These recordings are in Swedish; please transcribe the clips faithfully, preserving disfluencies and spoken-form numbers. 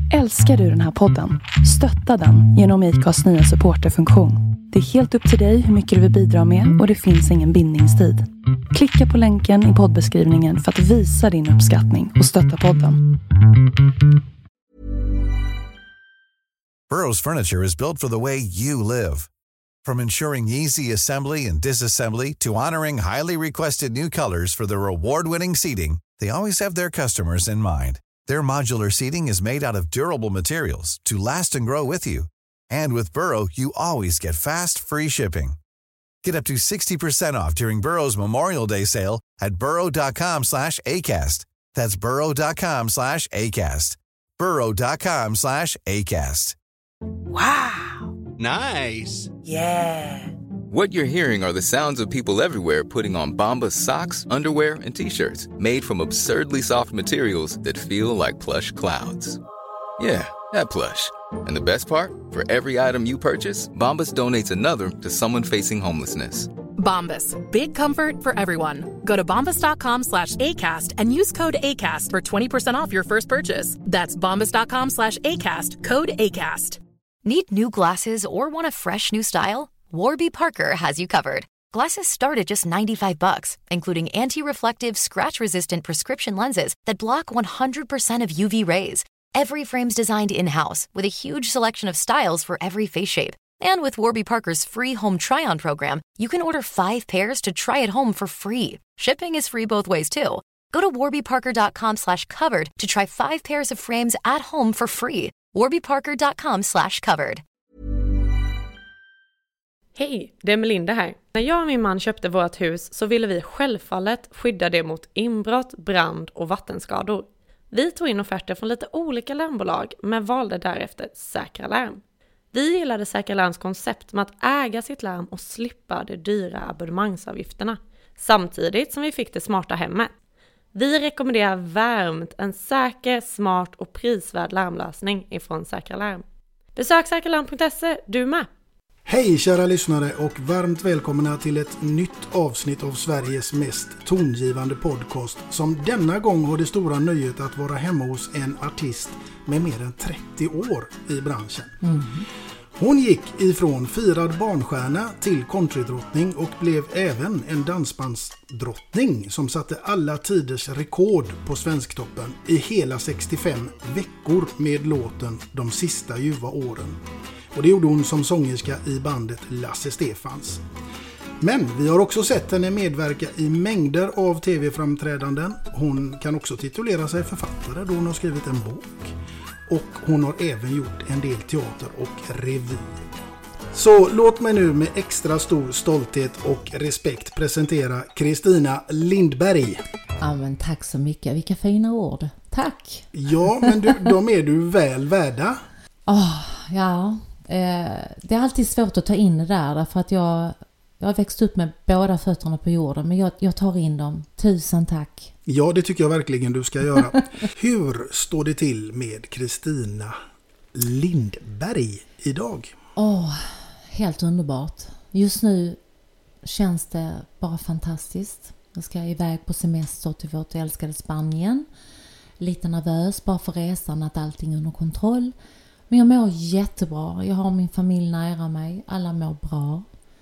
Älskar du den här podden? Stötta den genom I C A:s nya supporterfunktion. Det är helt upp till dig hur mycket du vill bidra med och det finns ingen bindningstid. Klicka på länken i poddbeskrivningen för att visa din uppskattning och stötta podden. Burrow's furniture is built for the way you live. From ensuring easy assembly and disassembly to honoring highly requested new colors for their award-winning seating, they always have their customers in mind. Their modular seating is made out of durable materials to last and grow with you. And with Burrow, you always get fast, free shipping. Get up to sixty percent off during Burrow's Memorial Day sale at burrow.com slash ACAST. That's burrow.com slash ACAST. burrow.com slash ACAST. Wow. Nice. Yeah. What you're hearing are the sounds of people everywhere putting on Bombas socks, underwear, and T-shirts made from absurdly soft materials that feel like plush clouds. Yeah, that plush. And the best part? For every item you purchase, Bombas donates another to someone facing homelessness. Bombas, big comfort for everyone. Go to bombas.com slash ACAST and use code ACAST for twenty percent off your first purchase. That's bombas.com slash ACAST, code ACAST. Need new glasses or want a fresh new style? Warby Parker has you covered. Glasses start at just ninety-five bucks, including anti-reflective, scratch-resistant prescription lenses that block one hundred percent of U V rays. Every frame's designed in-house with a huge selection of styles for every face shape. And with Warby Parker's free home try-on program, you can order five pairs to try at home for free. Shipping is free both ways too. Go to warbyparker.com slash covered to try five pairs of frames at home for free. warbyparker.com slash covered. Hej, det är Melinda här. När jag och min man köpte vårt hus så ville vi självfallet skydda det mot inbrott, brand och vattenskador. Vi tog in offerter från lite olika larmbolag men valde därefter Säkra Larm. Vi gillade Säkra Larms koncept med att äga sitt larm och slippa de dyra abonnemangsavgifterna. Samtidigt som vi fick det smarta hemmet. Vi rekommenderar varmt en säker, smart och prisvärd larmlösning ifrån Säkra Larm. Besök säkra larm punkt se, du med! Hej kära lyssnare och varmt välkomna till ett nytt avsnitt av Sveriges mest tongivande podcast som denna gång har det stora nöjet att vara hemma hos en artist med mer än trettio år i branschen. Mm. Hon gick ifrån firad barnstjärna till countrydrottning och blev även en dansbandsdrottning som satte alla tiders rekord på Svensktoppen i hela sextiofem veckor med låten De sista ljuva åren. Och det gjorde hon som sångerska i bandet Lasse Stefans. Men vi har också sett henne medverka i mängder av tv-framträdanden. Hon kan också titulera sig författare då hon har skrivit en bok. Och hon har även gjort en del teater och revy. Så låt mig nu med extra stor stolthet och respekt presentera Kristina Lindberg. Ja, men tack så mycket. Vilka fina ord. Tack. Ja, men du, de är du väl värda. Oh, ja, eh, det är alltid svårt att ta in det där. Därför att jag, jag har växt upp med båda fötterna på jorden. Men jag, jag tar in dem. Tusen tack. Ja, det tycker jag verkligen du ska göra. Hur står det till med Kristina Lindberg idag? Åh, oh, helt underbart. Just nu känns det bara fantastiskt. Jag ska iväg på semester till vårt älskade Spanien. Lite nervös bara för resan, att allting är under kontroll. Men jag mår jättebra. Jag har min familj nära mig. Alla mår bra.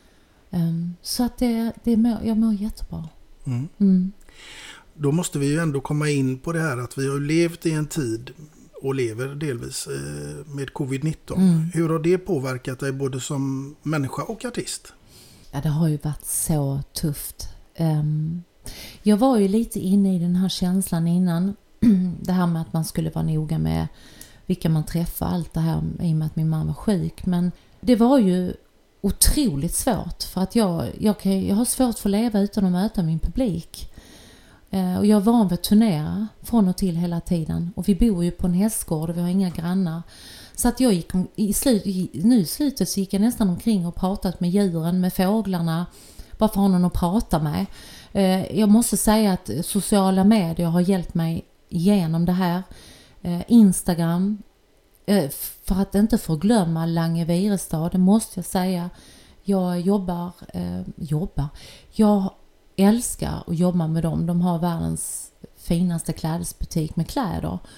Um, så att det, det mår, jag mår jättebra. Mm. Mm. Då måste vi ju ändå komma in på det här att vi har levt i en tid och lever delvis med covid nitton. Mm. Hur har det påverkat dig både som människa och artist? Ja, det har ju varit så tufft. Um, jag var ju lite inne i den här känslan innan. Det här med att man skulle vara noga med vilka man träffar. Allt det här i och med att min mamma var sjuk. Men det var ju otroligt svårt. För att jag, jag, kan, jag har svårt för att leva utan att möta min publik. Och jag var van vid att turnera från och till hela tiden. Och vi bor ju på en hästgård och vi har inga grannar. Så att jag gick om, i slut, i, nu i slutet så gick jag nästan omkring och pratat med djuren, med fåglarna. Bara för honom att prata med. Eh, jag måste säga att sociala medier har hjälpt mig igenom det här. Eh, Instagram. Eh, för att inte förglömma Lange Virestad, det måste jag säga. Jag jobbar, eh, jobbar. Jag älskar att jobba med dem. De har världens finaste klädesbutik med kläder.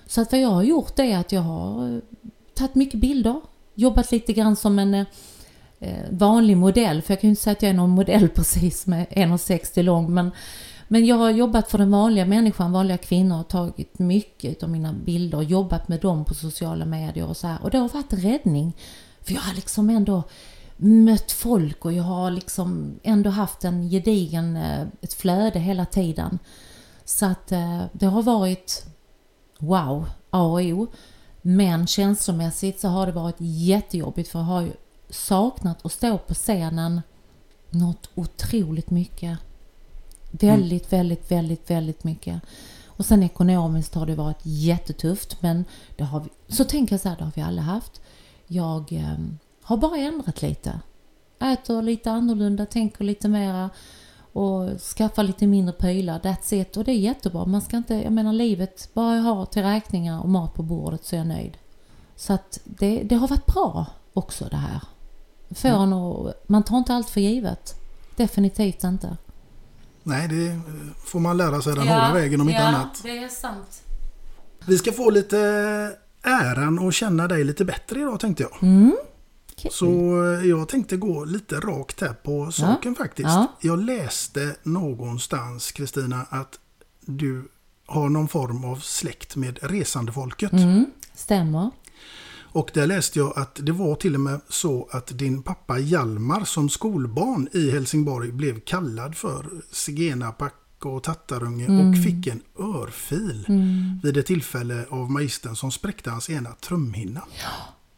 Så att vad jag har gjort är att jag har tagit mycket bilder. Jobbat lite grann som en eh, vanlig modell. För jag kan ju inte säga att jag är någon modell precis med en komma sextio lång. Men, men jag har jobbat för den vanliga människan, vanliga kvinnor. Och tagit mycket av mina bilder och jobbat med dem på sociala medier och så här. Och det har varit en räddning. För jag har liksom ändå mött folk och jag har liksom ändå haft en gedigen, ett flöde hela tiden. Så att eh, det har varit wow, A och O. Men känslomässigt så har det varit jättejobbigt, för jag har ju saknat att stå på scenen något otroligt mycket. Väldigt, mm. väldigt, väldigt, väldigt mycket. Och sen ekonomiskt har det varit jättetufft, men det har vi, så tänker jag så här, det har vi alla haft. Jag eh, har bara ändrat lite. Äter lite annorlunda, tänker lite mera och skaffar lite mindre prylar. That's it. Och det är jättebra. Man ska inte, jag menar livet, bara jag har till räkningar och mat på bordet så är jag nöjd. Så att det, det har varit bra också det här. För mm. och, man tar inte allt för givet. Definitivt inte. Nej, det får man lära sig den ja, hårda vägen om ja, inte annat. Det är sant. Vi ska få lite äran och känna dig lite bättre idag, tänkte jag. Mm. Okay. Så jag tänkte gå lite rakt här på saken ja. faktiskt. Ja. Jag läste någonstans, Kristina, att du har någon form av släkt med resandefolket. Mm, stämmer. Och där läste jag att det var till och med så att din pappa Hjalmar som skolbarn i Helsingborg blev kallad för zigenarpack och tattarunge mm. och fick en örfil mm. vid ett tillfälle av magistern som spräckte hans ena trumhinna. Ja,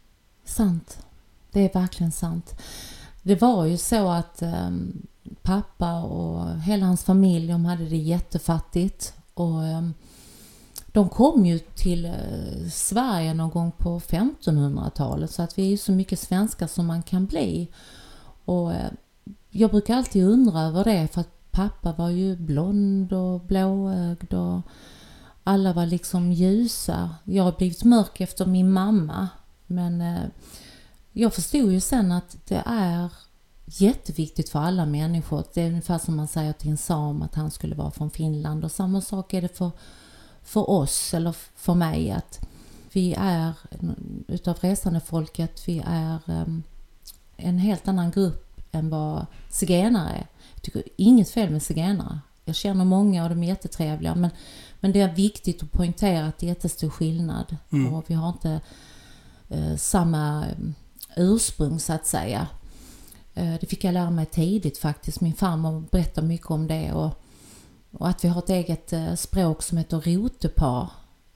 sant. Det är verkligen sant. Det var ju så att um, pappa och hela hans familj, de hade det jättefattigt. Och um, de kom ju till uh, Sverige någon gång på femtonhundratalet. Så att vi är ju så mycket svenskar som man kan bli. Och uh, jag brukar alltid undra över det, för att pappa var ju blond och blåögd och alla var liksom ljusa. Jag har blivit mörk efter min mamma, men uh, jag förstod ju sen att det är jätteviktigt för alla människor. Det är ungefär som man säger till en sam att han skulle vara från Finland. Och samma sak är det för, för oss, eller för mig, att vi är utav resande folket, vi är um, en helt annan grupp än vad zigenare är. Jag tycker inget fel med zigenare. Jag känner många och de är jättetrevliga. Men, men det är viktigt att poängtera att det är jättestor skillnad. Mm. Och vi har inte uh, samma ursprung så att säga. Det fick jag lära mig tidigt faktiskt. Min farmor berättade mycket om det. Och, och att vi har ett eget språk som heter rotepar.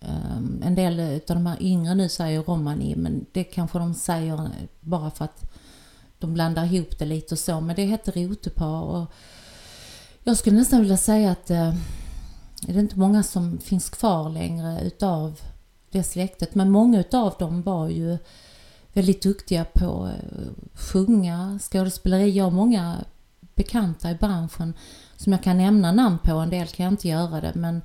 En del av de här yngre nu säger romani, men det kanske de säger bara för att de blandar ihop det lite och så. Men det heter rotepar. Och jag skulle nästan vilja säga att det är inte många som finns kvar längre utav det släktet. Men många utav dem var ju väldigt duktiga på att sjunga, skådespeleri. Jag har många bekanta i branschen som jag kan nämna namn på. En del kan jag inte göra det, men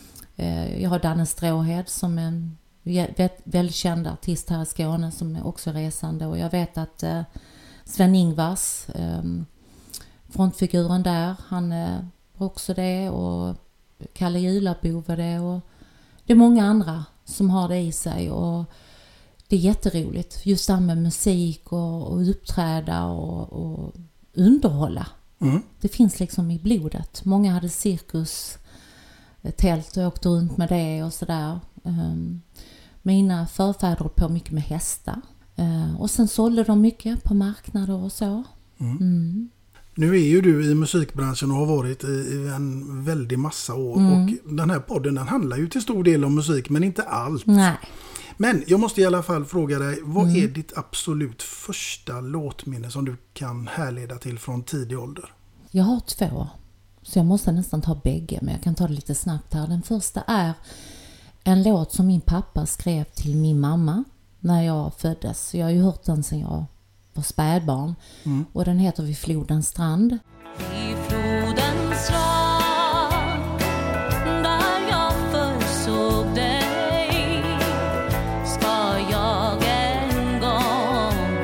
eh, jag har Danne Stråhed som är en väldigt känd artist här i Skåne som är också resande. Och jag vet att eh, Sven-Ingvars, eh, frontfiguren där, han är också det. Och Kalle Julabo var det. Och det är många andra som har det i sig. Och det är jätteroligt. Just det med musik och, och uppträda och, och underhålla. Mm. Det finns liksom i blodet. Många hade cirkus, tält och åkte runt med det och sådär. Um, mina förfäder på mycket med hästar. Uh, och sen sålde de mycket på marknader och så. Mm. Mm. Nu är ju du i musikbranschen och har varit i, i en väldig massa år. Mm. Och den här podden, den handlar ju till stor del om musik, men inte allt. Nej. Men jag måste i alla fall fråga dig, vad mm. är ditt absolut första låtminne som du kan härleda till från tidig ålder? Jag har två, så jag måste nästan ta bägge, men jag kan ta det lite snabbt här. Den första är en låt som min pappa skrev till min mamma när jag föddes. Jag har ju hört den sedan jag var spädbarn. Mm. Och den heter Vid flodens strand. Vid flodens strand, där jag försåg dig, ska jag en gång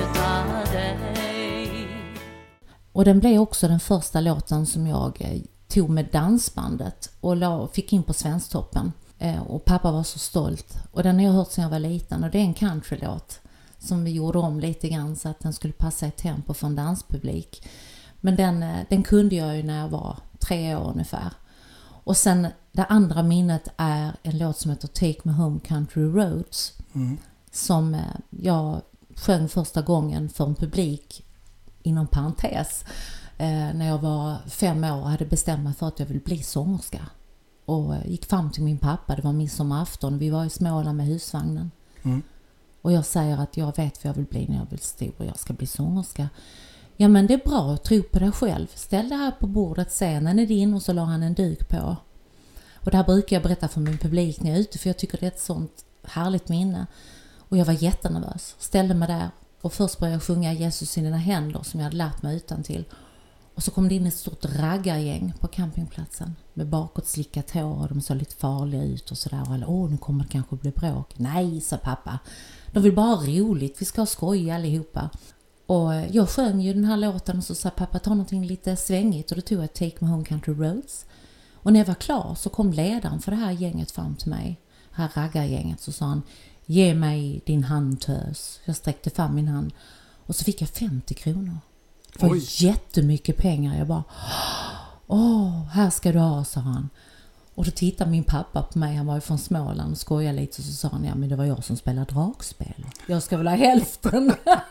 återmöta dig. Och den blev också den första låten som jag tog med dansbandet och la, fick in på Svensktoppen. Eh, och pappa var så stolt. Och den har jag hört sedan jag var liten. Och det är en countrylåt som vi gjorde om lite grann så att den skulle passa i tempo för en danspublik. Men den, den kunde jag ju när jag var tre år ungefär. Och sen det andra minnet är en låt som heter Take Me Home Country Roads. Mm. Som jag sjöng första gången för en publik inom parentes. Eh, när jag var fem år och hade bestämt mig för att jag ville bli sångerska. Och gick fram till min pappa, det var midsommarafton. Vi var i Småland med husvagnen. Mm. Och jag säger att jag vet vad jag vill bli när jag blir stor och jag ska bli sångerska. Ja men det är bra, tro på dig själv. Ställ det här på bordet, scenen är din och så la han en duk på. Och det här brukar jag berätta för min publik när jag är ute för jag tycker det är ett sånt härligt minne. Och jag var jättenervös, ställde mig där och först började jag sjunga Jesus i dina händer som jag hade lärt mig utan till. Och så kom det in ett stort raggargäng på campingplatsen med bakåt slickat hår och de såg lite farliga ut och sådär. Och alla, åh nu kommer det kanske bli bråk. Nej, sa pappa. De vill bara ha roligt, vi ska ha skoj allihopa. Och jag sjöng ju den här låten och så sa pappa ta någonting lite svängigt och då tog jag Take Me Home Country Roads. Och när jag var klar så kom ledaren för det här gänget fram till mig. Det här raggargänget så sa han, ge mig din hand tös. Jag sträckte fram min hand och så fick jag femtio kronor. Det var jättemycket pengar. Jag bara, åh, här ska du ha, sa han. Och då tittade min pappa på mig, han var ju från Småland och skojade lite och så sa han, ja men det var jag som spelade dragspel. Jag ska väl ha hälften.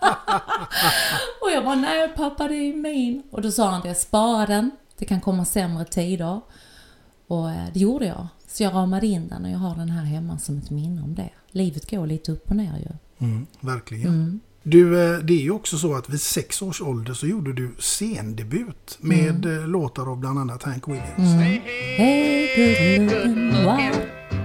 Och jag bara, nej pappa det är min. Och då sa han, det spara den, det kan komma sämre tider. Och det gjorde jag. Så jag ramade in den och jag har den här hemma som ett minne om det. Livet går lite upp och ner ju. Mm, verkligen. Mm. Du, det är ju också så att vid sex års ålder så gjorde du scendebut med mm. låtar av bland annat Hank Williams. Mm. Hey, good looking, wow.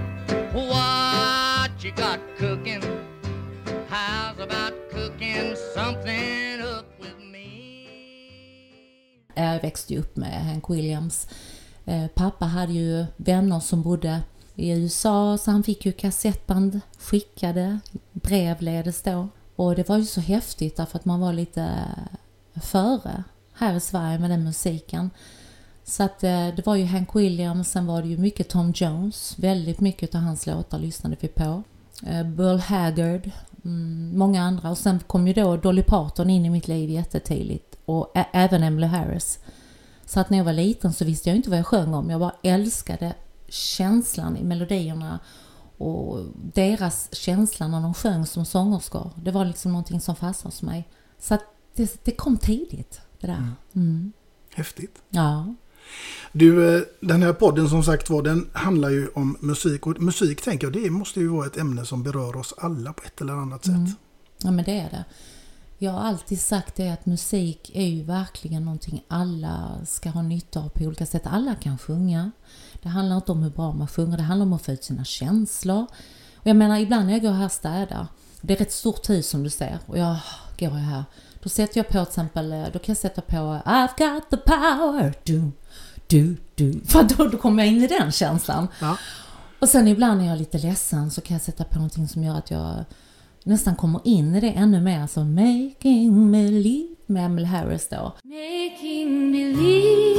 What you got cooking? How's about cooking something up with me? Jag växte ju upp med Hank Williams. Pappa hade ju vänner som bodde i U S A så han fick ju kassettband skickade, brevledes då. Och det var ju så häftigt därför att man var lite före här i Sverige med den musiken. Så att det var ju Hank Williams, sen var det ju mycket Tom Jones. Väldigt mycket av hans låtar lyssnade vi på. Burl Haggard, många andra. Och sen kom ju då Dolly Parton in i mitt liv jättetidigt. Och ä- även Emily Harris. Så att när jag var liten så visste jag inte vad jag sjöng om. Jag bara älskade känslan i melodierna. Och deras känsla när de sjöng som sångerskor. Det var liksom någonting som fastnade hos mig. Så att det, det kom tidigt, det där. Mm. Mm. Häftigt. Ja. Du, den här podden som sagt var, den handlar ju om musik. Och musik tänker jag, det måste ju vara ett ämne som berör oss alla på ett eller annat sätt. Mm. Ja men det är det. Jag har alltid sagt det att musik är ju verkligen någonting alla ska ha nytta av på olika sätt. Alla kan sjunga. Det handlar inte om hur bra man sjunger, det handlar om att få ut sina känslor. Och jag menar, ibland när jag går här och städar, det är ett stort hus som du ser, och jag går här, då sätter jag på till exempel, då kan jag sätta på I've got the power, du, du, du. För då, då kommer jag in i den känslan. Ja. Och sen ibland när jag är lite ledsen så kan jag sätta på någonting som gör att jag nästan kommer in i det ännu mer. Alltså Making Believe med Emily Harris då. Making believe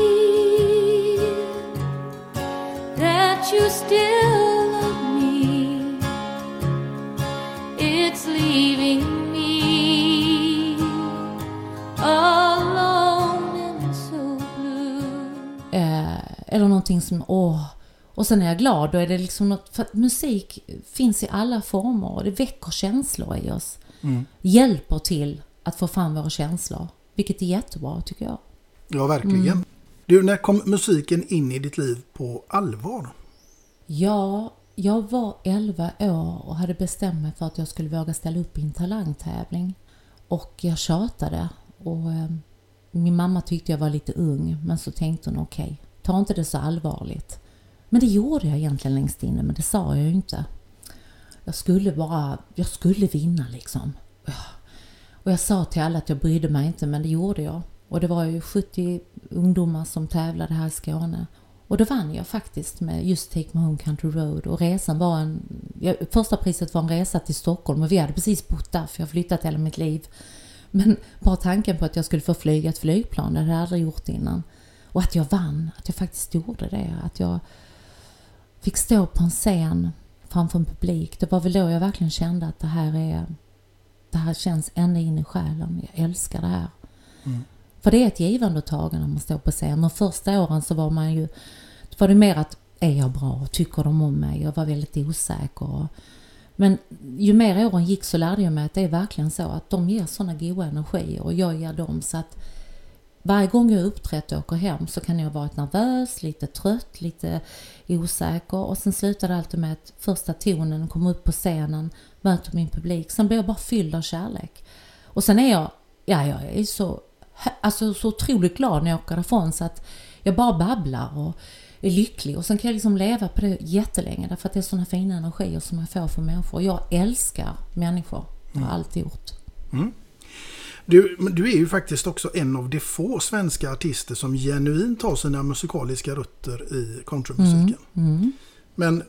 that you still love me, it's leaving me alone and so blue. Eh, eller någonting som, åh, och sen är jag glad, då är det liksom något, för att musik finns i alla former och det väcker känslor i oss. Mm. Hjälper till att få fram våra känslor, vilket är jättebra tycker jag. Ja, verkligen. Mm. Du, när kom musiken in i ditt liv på allvar? Ja, jag var elva år och hade bestämt mig för att jag skulle våga ställa upp i en talangtävling. Och jag tjatade och eh, min mamma tyckte jag var lite ung, men så tänkte hon okej, okay, ta inte det så allvarligt. Men det gjorde jag egentligen längst inne, men det sa jag ju inte. Jag skulle bara, jag skulle vinna liksom. Och jag sa till alla att jag brydde mig inte, men det gjorde jag. Och det var ju sjuttio ungdomar som tävlade här i Skåne. Och då vann jag faktiskt med just Take Me Home Country Road. Och resan var en, ja, första priset var en resa till Stockholm. Och vi hade precis bott där, för jag har flyttat hela mitt liv. Men bara tanken på att jag skulle få flyga ett flygplan, det hade jag aldrig gjort innan. Och att jag vann, att jag faktiskt gjorde det. Att jag fick stå på en scen framför en publik. Det var väl då jag verkligen kände att det här är, det här känns ända in i själen. Jag älskar det här. Mm. För det är ett givande och tagande när man står på scen. Och första åren så var man ju, var det mer att är jag bra? Tycker de om mig? Jag var väldigt osäker. Men ju mer åren gick så lärde jag mig att det är verkligen så att de ger såna goda energier och jag ger dem. Så att varje gång jag uppträtt och åker hem så kan jag vara nervös, lite trött, lite osäker. Och sen slutar det alltid med att första tonen kommer upp på scenen, möter min publik. Sen blir jag bara fylld av kärlek. Och sen är jag, ja jag är så, alltså, så otroligt glad när jag åker därifrån så att jag bara babblar och är lycklig. Och sen kan jag liksom leva på det jättelänge därför att det är såna fina energier som jag får för människor. Jag älskar människor. Det har jag alltid gjort. Mm. Du, du är ju faktiskt också en av de få svenska artister som genuint har sina musikaliska rötter i countrymusiken. Mm. Mm. Men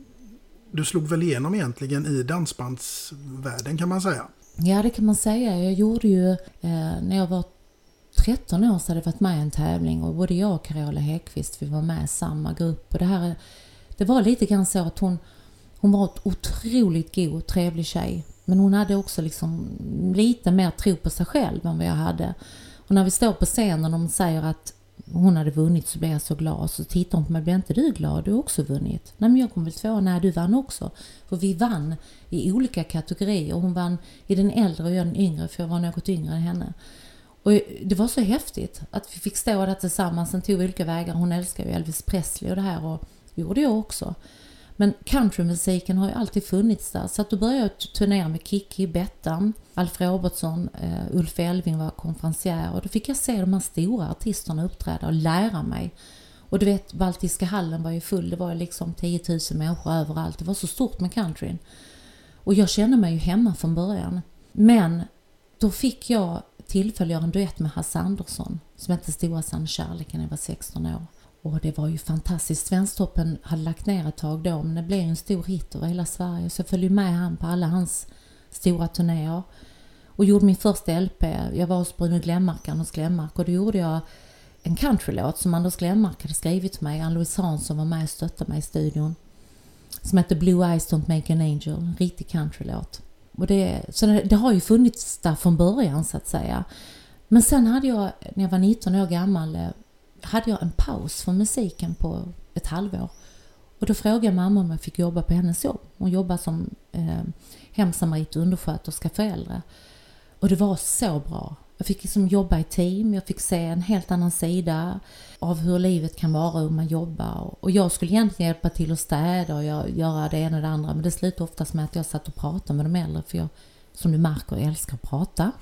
du slog väl igenom egentligen i dansbandsvärlden kan man säga? Ja, det kan man säga. Jag gjorde ju, eh, när jag var tretton år så hade jag varit med i en tävling och både jag och Carola Häggkvist, vi var med i samma grupp. Och det här, det var lite grann så att hon, hon var ett otroligt god och trevlig tjej. Men hon hade också liksom lite mer tro på sig själv än vad jag hade. Och när vi står på scenen och de säger att hon hade vunnit så blev jag så glad. Så tittar hon på mig, blir inte du glad? Du har också vunnit. Nej men jag kom väl två, nej du vann också. För vi vann i olika kategorier. Och hon vann i den äldre och jag den yngre för jag var något yngre än henne. Och det var så häftigt att vi fick stå där tillsammans. Sen tog vi olika vägar. Hon älskar ju Elvis Presley och det här och det gjorde jag också. Men countrymusiken har ju alltid funnits där. Så att då började jag turnera med Kiki, Bettan, Alf Robertson, uh, Ulf Elving var konferencier. Och då fick jag se de här stora artisterna uppträda och lära mig. Och du vet, Baltiska hallen var ju full. Det var ju liksom tio tusen människor överallt. Det var så stort med countryn. Och jag kände mig ju hemma från början. Men då fick jag tillfälle att göra en duett med Hasse Andersson som hette Stora sann kärleken när jag var sexton år. Och det var ju fantastiskt. Svensktoppen hade lagt ner ett tag då, men det blev en stor hit över hela Sverige. Så jag följde med han på alla hans stora turnéer. Och gjorde min första L P. Jag var hos Bruno Glenmark, Anders Glenmark. Och då gjorde jag en countrylåt som Anders Glenmark hade skrivit till mig. Ann-Louise Hansson var med och stöttade mig i studion. Som hette Blue Eyes Don't Make an Angel. En riktig countrylåt. Och det, så det, det har ju funnits där från början så att säga. Men sen hade jag, när jag var nitton år gammal, hade jag en paus från musiken på ett halvår. Och då frågade mamma om jag fick jobba på hennes jobb. Hon jobbade som eh, hemsamarit och undersköterska för äldre. Och det var så bra. Jag fick liksom jobba i team. Jag fick se en helt annan sida av hur livet kan vara och hur man jobbar. Och jag skulle egentligen hjälpa till att städa och göra det ena och det andra. Men det slutade oftast med att jag satt och pratade med de äldre. För jag, som du märker, älskar att prata.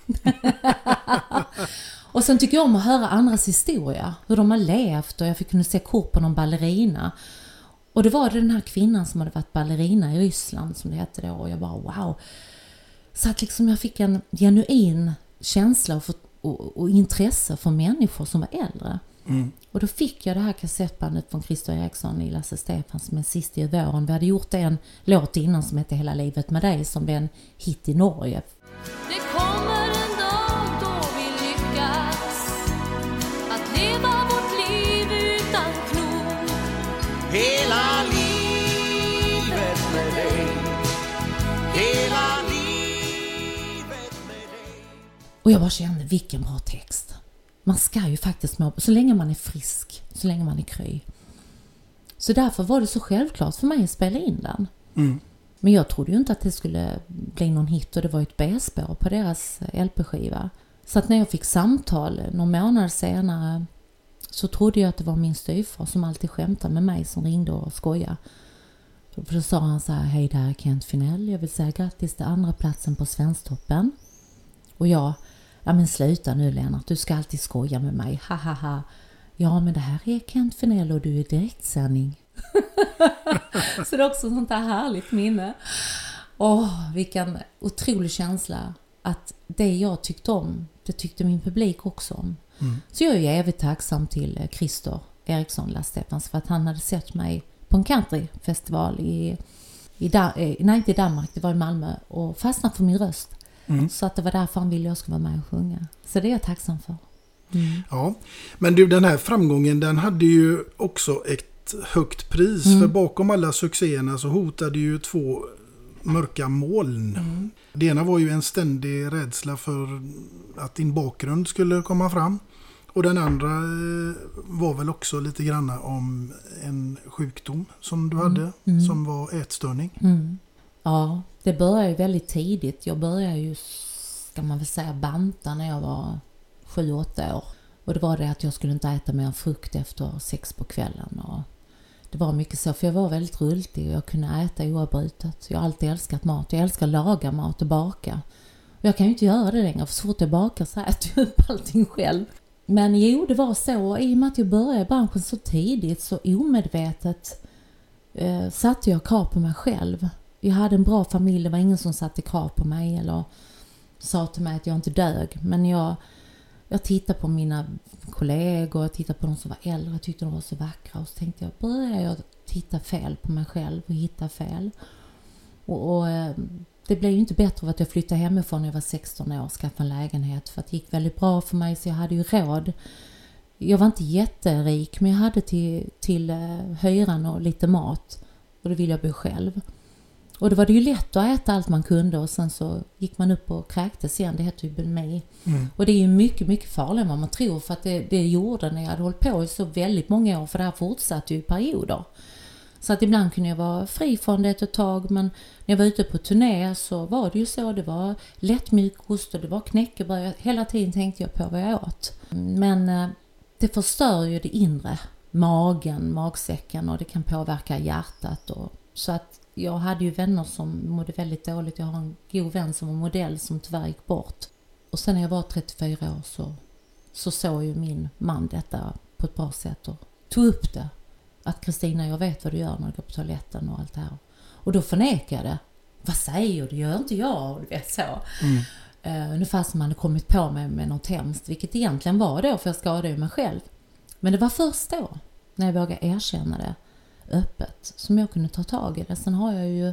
Och sen tycker jag om att höra andras historia. Hur de har levt och jag fick kunna se kort på någon ballerina. Och det var den här kvinnan som hade varit ballerina i Ryssland som det hette då. Och jag bara wow. Så att liksom jag fick en genuin känsla och, för, och, och intresse för människor som var äldre. Mm. Och då fick jag det här kassettbandet från Christer Eriksson i Lasse Stefans med Sist i våren. Vi hade gjort en låt innan som hette Hela livet med dig som blev en hit i Norge. Det kommer en dag då vi lyckas att leva vårt liv utan klok. Hela livet med dig. Hela livet med dig. Och jag bara kände, vilken bra text. Man ska ju faktiskt må, så länge man är frisk, så länge man är kry. Så därför var det så självklart för mig att spela in den. Mm. Men jag trodde ju inte att det skulle bli någon hit och det var ett B-spår på deras L P-skiva. Så att när jag fick samtal några månader senare så trodde jag att det var min styvfar som alltid skämtade med mig som ringde och skojade. För då sa han så här, hej där är Kent Finell, jag vill säga grattis till andra platsen på Svensktoppen. Och jag, ja men sluta nu Lennart, du ska alltid skoja med mig, ha ha ha. Ja men det här är Kent Finell och du är direktsändning. Så det är också sånt där härligt minne. Åh, vilken otrolig känsla att det jag tyckte om, det tyckte min publik också om. Mm. Så jag är ju evigt tacksam till Christer Eriksson Lastefans för att han hade sett mig på en countryfestival i, i, da- nej, inte i Danmark, det var i Malmö och fastnat för min röst. Mm. Så att det var därför han ville jag skulle vara med och sjunga. Så det är jag tacksam för. Mm. Ja, men du, den här framgången, den hade ju också ett högt pris. Mm. För bakom alla succéerna så hotade ju två mörka moln. Mm. Det ena var ju en ständig rädsla för att din bakgrund skulle komma fram. Och den andra var väl också lite grann om en sjukdom som du hade, mm. som var ätstörning. Mm. Ja, det började ju väldigt tidigt. Jag började ju, ska man väl säga, banta när jag var sju åtta år. Och det var det att jag skulle inte äta mer än frukt efter sex på kvällen. Och det var mycket så, för jag var väldigt rultig och jag kunde äta oavbrutet. Jag har alltid älskat mat. Jag älskar att laga mat och baka. Och jag kan ju inte göra det längre, för så fort jag bakar så äter jag upp allting själv. Men jo, det var så. I och med att jag började i branschen så tidigt, så omedvetet eh, satte jag krav på mig själv. Jag hade en bra familj, det var ingen som satte krav på mig eller sa till mig att jag inte dög. Men jag, jag tittade på mina kollegor, jag tittade på de som var äldre, jag tyckte de var så vackra. Och så tänkte jag, började jag titta fel på mig själv och hitta fel. Och, och det blev ju inte bättre av att jag flyttade hemifrån när jag var sexton år och skaffade en lägenhet. För att det gick väldigt bra för mig, så jag hade ju råd. Jag var inte jätterik, men jag hade till, till hyran och lite mat. Och då ville jag bo själv. Och då var det ju lätt att äta allt man kunde, och sen så gick man upp och kräktes igen. Det heter ju bulimi. Mm. Och det är ju mycket, mycket farligare än vad man tror, för att det, det gjorde när jag hade hållit på i så väldigt många år, för det här fortsatte ju i perioder. Så att ibland kunde jag vara fri från det ett tag, men när jag var ute på turné så var det ju så. Det var lättmjukost och det var knäckebröd. Hela tiden tänkte jag på vad jag åt. Men det förstör ju det inre, magen, magsäcken, och det kan påverka hjärtat. Och, så att jag hade ju vänner som mådde väldigt dåligt. Jag har en god vän som var modell som tyvärr gick bort. Och sen när jag var trettiofyra år så, så såg ju min man detta på ett bra sätt och tog upp det. Att Kristina, jag vet vad du gör när du går på toaletten och allt det här. Och då förnekar jag det. Vad säger du? Det gör inte jag. Du vet så. Mm. Uh, ungefär som man hade kommit på mig med något hemskt. Vilket egentligen var då, för jag skadade mig själv. Men det var först då, när jag vågade erkänna det öppet, som jag kunde ta tag i det. Sen har jag ju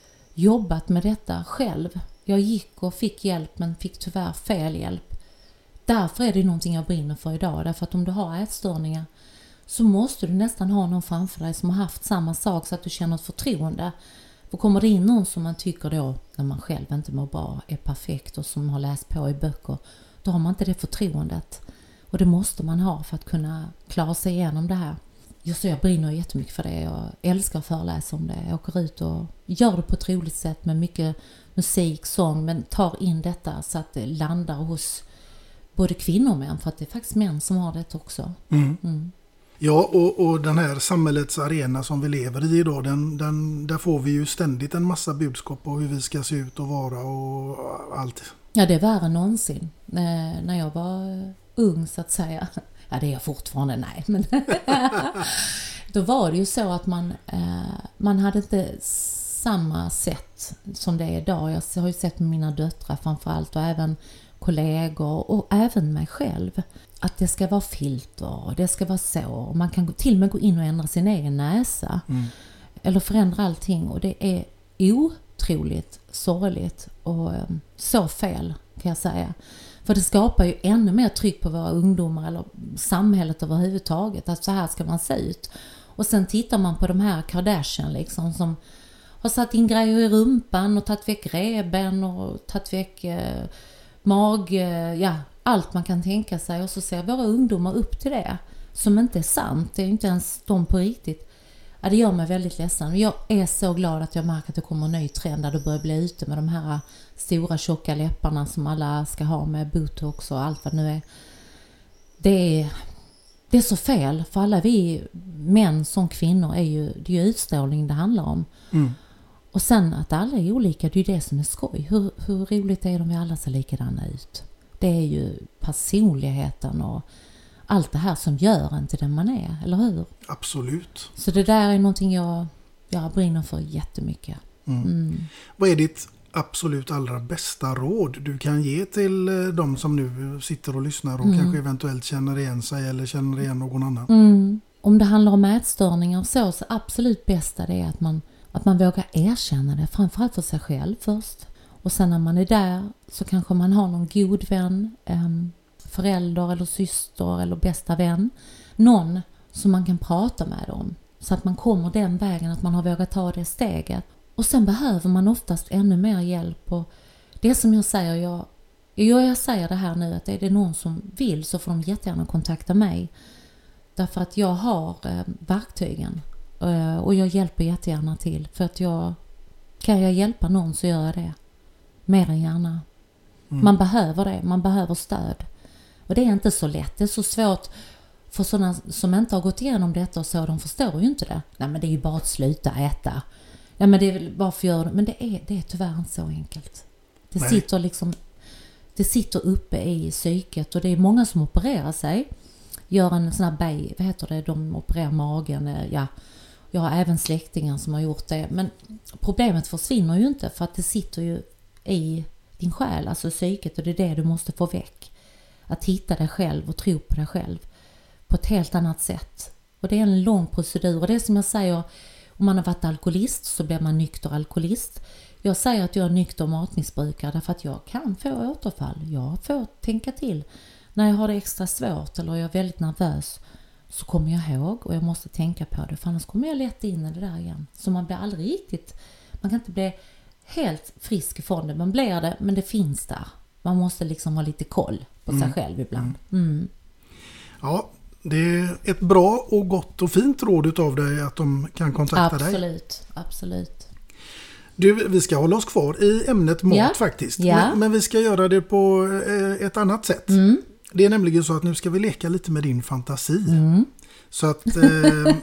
jobbat med detta själv. Jag gick och fick hjälp, men fick tyvärr fel hjälp. Därför är det någonting jag brinner för idag. Därför att om du har ätstörningar så måste du nästan ha någon framför dig som har haft samma sak, så att du känner ett förtroende. För kommer det in någon som man tycker då, när man själv inte mår bra, är perfekt och som har läst på i böcker, då har man inte det förtroendet. Och det måste man ha för att kunna klara sig igenom det här. Just så jag brinner jättemycket för det. Jag älskar att föreläsa om det. Jag åker ut och gör det på ett roligt sätt med mycket musik, sång, men tar in detta så att det landar hos både kvinnor och män, för att det är faktiskt män som har det också. Mm. Mm. Ja, och, och den här samhällets arena som vi lever i idag, den, den, där får vi ju ständigt en massa budskap på hur vi ska se ut och vara och allt. Ja, det är värre än någonsin. När, när jag var ung, så att säga. Ja, det är jag fortfarande, nej. Men då var det ju så att man, eh, man hade inte samma sätt som det är idag. Jag har ju sett med mina döttrar framförallt, och även kollegor och även mig själv, att det ska vara filter och det ska vara så. Och man kan till och med gå in och ändra sin egen näsa. Mm. Eller förändra allting. Och det är otroligt sorgligt och um, så fel, kan jag säga. För det skapar ju ännu mer tryck på våra ungdomar eller samhället överhuvudtaget. Att så här ska man se ut. Och sen tittar man på de här Kardashian liksom, som har satt in grejer i rumpan och tagit väck reben och tagit väck eh, mag, eh, ja, allt man kan tänka sig. Och så ser våra ungdomar upp till det som inte är sant. Det är inte ens de på riktigt. Ja, det gör mig väldigt ledsen. Jag är så glad att jag märker att det kommer en ny trend där det börjar bli ute med de här stora tjocka läpparna som alla ska ha med botox och allt vad det nu är. Det är, det är så fel, för alla vi män som kvinnor är ju, det är ju utstrålning det handlar om. Mm. Och sen att alla är olika, det är ju det som är skoj. Hur, hur roligt är det om vi alla ser likadana ut? Det är ju personligheten och allt det här som gör en till den man är, eller hur? Absolut. Så det där är någonting jag, jag brinner för jättemycket. Mm. Mm. Vad är ditt absolut allra bästa råd du kan ge till de som nu sitter och lyssnar och mm. kanske eventuellt känner igen sig eller känner igen någon annan? Mm. Om det handlar om ätstörningar och så, så absolut bästa det är att man, att man vågar erkänna det, framförallt för sig själv först. Och sen när man är där så kanske man har någon god vän, um, förälder eller syster eller bästa vän. Någon som man kan prata med om. Så att man kommer den vägen, att man har vågat ta det steget. Och sen behöver man oftast ännu mer hjälp. Och det som jag säger, jag, jag säger det här nu, att är det någon som vill så får de jättegärna kontakta mig. Därför att jag har eh, verktygen. Eh, och jag hjälper jättegärna till. För att jag, kan jag hjälpa någon så gör jag det. Mer än gärna. Mm. Man behöver det, man behöver stöd. Och det är inte så lätt, det är så svårt. För sådana som inte har gått igenom detta och så, de förstår ju inte det. Nej, men det är ju bara att sluta äta. Ja, men det är väl, varför gör du? Men det är, det är tyvärr inte så enkelt. Det Nej. sitter liksom, det sitter uppe i psyket. Och det är många som opererar sig. Gör en sån här bay, vad heter det? De opererar magen, ja. Jag har även släktingar som har gjort det. Men problemet försvinner ju inte, för att det sitter ju i din själ, alltså psyket. Och det är det du måste få väck. Att hitta dig själv och tro på dig själv. På ett helt annat sätt. Och det är en lång procedur. Och det är som jag säger, om man har varit alkoholist så blir man nykter alkoholist. Jag säger att jag är nykter matmissbrukare därför att jag kan få återfall. Jag får tänka till. När jag har det extra svårt eller jag är väldigt nervös så kommer jag ihåg och jag måste tänka på det. För annars kommer jag lätt in i det där igen. Så man blir aldrig riktigt, man kan inte bli helt frisk ifrån det. Man blir det, men det finns där. Man måste liksom ha lite koll på sig mm. själv ibland. Mm. Ja, det är ett bra och gott och fint råd utav dig att de kan kontakta absolut, dig. Absolut, absolut. Du, vi ska hålla oss kvar i ämnet mat ja. faktiskt. Ja. Men, men vi ska göra det på eh, ett annat sätt. Mm. Det är nämligen så att nu ska vi leka lite med din fantasi. Mm. Så att eh,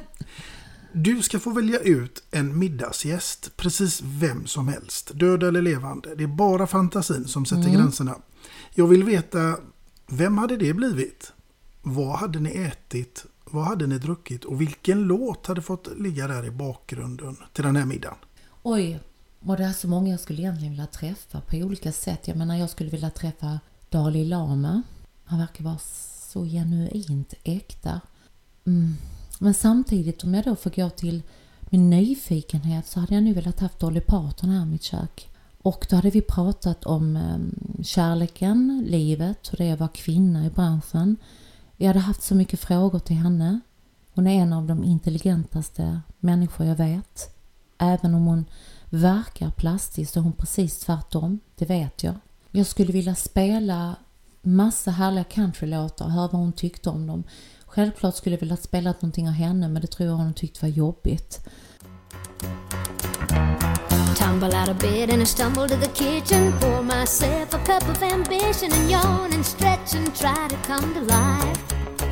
du ska få välja ut en middagsgäst. Precis vem som helst. Död eller levande. Det är bara fantasin som sätter mm. gränserna. Jag vill veta, vem hade det blivit? Vad hade ni ätit? Vad hade ni druckit? Och vilken låt hade fått ligga där i bakgrunden till den här middagen? Oj, och det är så många jag skulle egentligen vilja träffa på olika sätt. Jag menar, jag skulle vilja träffa Dalai Lama. Han verkar vara så genuint äkta. Mm. Men samtidigt, om jag då får gå till min nyfikenhet, så hade jag nu velat haft Dolly Parton här i mitt kök. Och då hade vi pratat om um, kärleken, livet och det är att vara kvinna i branschen. Jag hade haft så mycket frågor till henne. Hon är en av de intelligentaste människor jag vet. Även om hon verkar plastisk så är hon precis tvärtom. Det vet jag. Jag skulle vilja spela massa härliga countrylåtar och höra vad hon tyckte om dem. Självklart skulle jag vilja spela någonting av henne, men det tror jag hon tyckte var jobbigt. Tumble out of bed and I stumble to the kitchen. Pour myself a cup of ambition and yawn and stretch and try to come to life.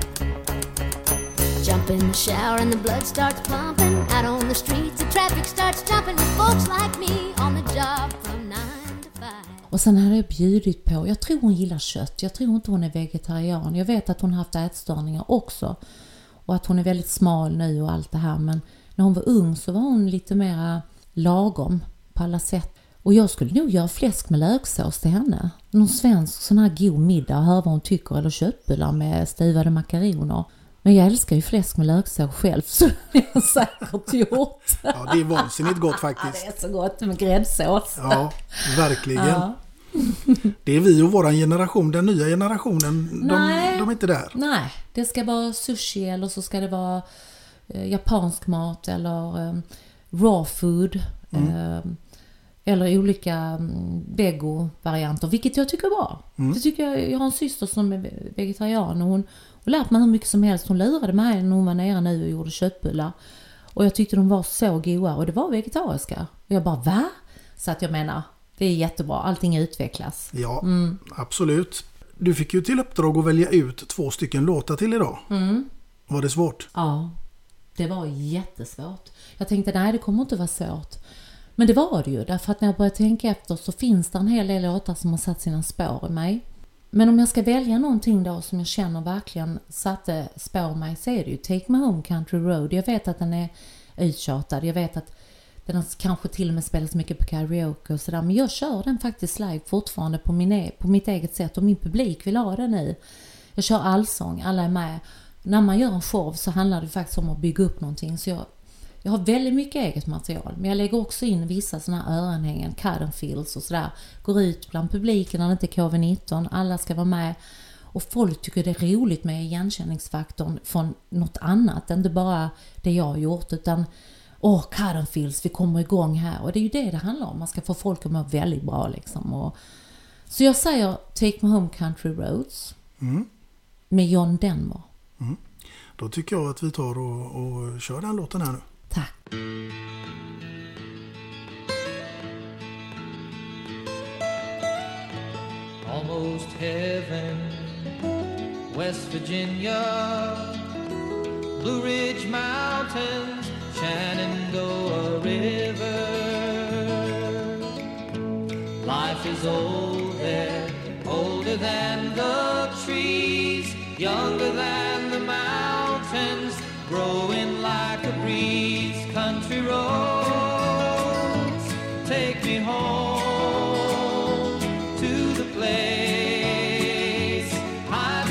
Jump in the shower and the blood starts pumping. Out on the streets the traffic starts jumping with folks like me on the job from nine to five. Och sen hade jag bjudit på, jag tror hon gillar kött. Jag tror inte hon är vegetarian. Jag vet att hon har haft ätstörningar också. Och att hon är väldigt smal nu och allt det här. Men när hon var ung så var hon lite mer lagom på alla sätt. Och jag skulle nog göra fläsk med löksås till henne. Någon svensk sån här god middag och höra vad hon tycker. Eller köttbullar med stuvade makaroner. Men jag älskar ju fläsk med löksås själv, så det har säkert gjort. Ja, det är vansinnigt gott faktiskt. Ja, det är så gott med gräddsås. Ja, verkligen. Ja. Det är vi och våran generation, den nya generationen, de, de är inte där. Nej, det ska vara sushi eller så ska det vara eh, japansk mat eller eh, raw food. Mm. Eh, eller olika um, vego-varianter, vilket jag tycker är bra. Mm. Det tycker jag, jag har en syster som är vegetarian och hon har lärt mig hur mycket som helst. Hon lurade mig när hon var nere nu och gjorde köttbullar. Och jag tyckte de var så goda och det var vegetariska. Och jag bara, va? Så att jag menar, det är jättebra. Allting utvecklas. Ja, mm. absolut. Du fick ju till uppdrag att välja ut två stycken låtar till idag. Mm. Var det svårt? Ja, det var jättesvårt. Jag tänkte, nej det kommer inte vara svårt. Men det var det ju, därför att när jag började tänka efter så finns det en hel del låtar som har satt sina spår i mig. Men om jag ska välja någonting då som jag känner verkligen satte spår i mig så är det ju Take Me Home Country Road. Jag vet att den är uttjatad, jag vet att den har kanske till och med spelas mycket på karaoke och sådär. Men jag kör den faktiskt live fortfarande på, min, på mitt eget sätt och min publik vill ha den i. Jag kör allsång, alla är med. När man gör en show så handlar det faktiskt om att bygga upp någonting, så jag Jag har väldigt mycket eget material, men jag lägger också in vissa såna här öronhängen, cut and fills och sådär. Går ut bland publiken när det inte är covid nitton, alla ska vara med. Och folk tycker det är roligt med igenkänningsfaktorn från något annat. Inte bara det jag har gjort utan åh, Cottonfields, vi kommer igång här. Och det är ju det det handlar om. Man ska få folk att må väldigt bra liksom. Och, så jag säger Take Me Home Country Roads Mm. med John Denver. Mm. Då tycker jag att vi tar och, och kör den låten här nu. Tack. Almost heaven, West Virginia, Blue Ridge Mountains, Shenandoah River. Life is old there, older than the trees, younger than the mountains, growing like a breeze. Country roads, take me home to the place I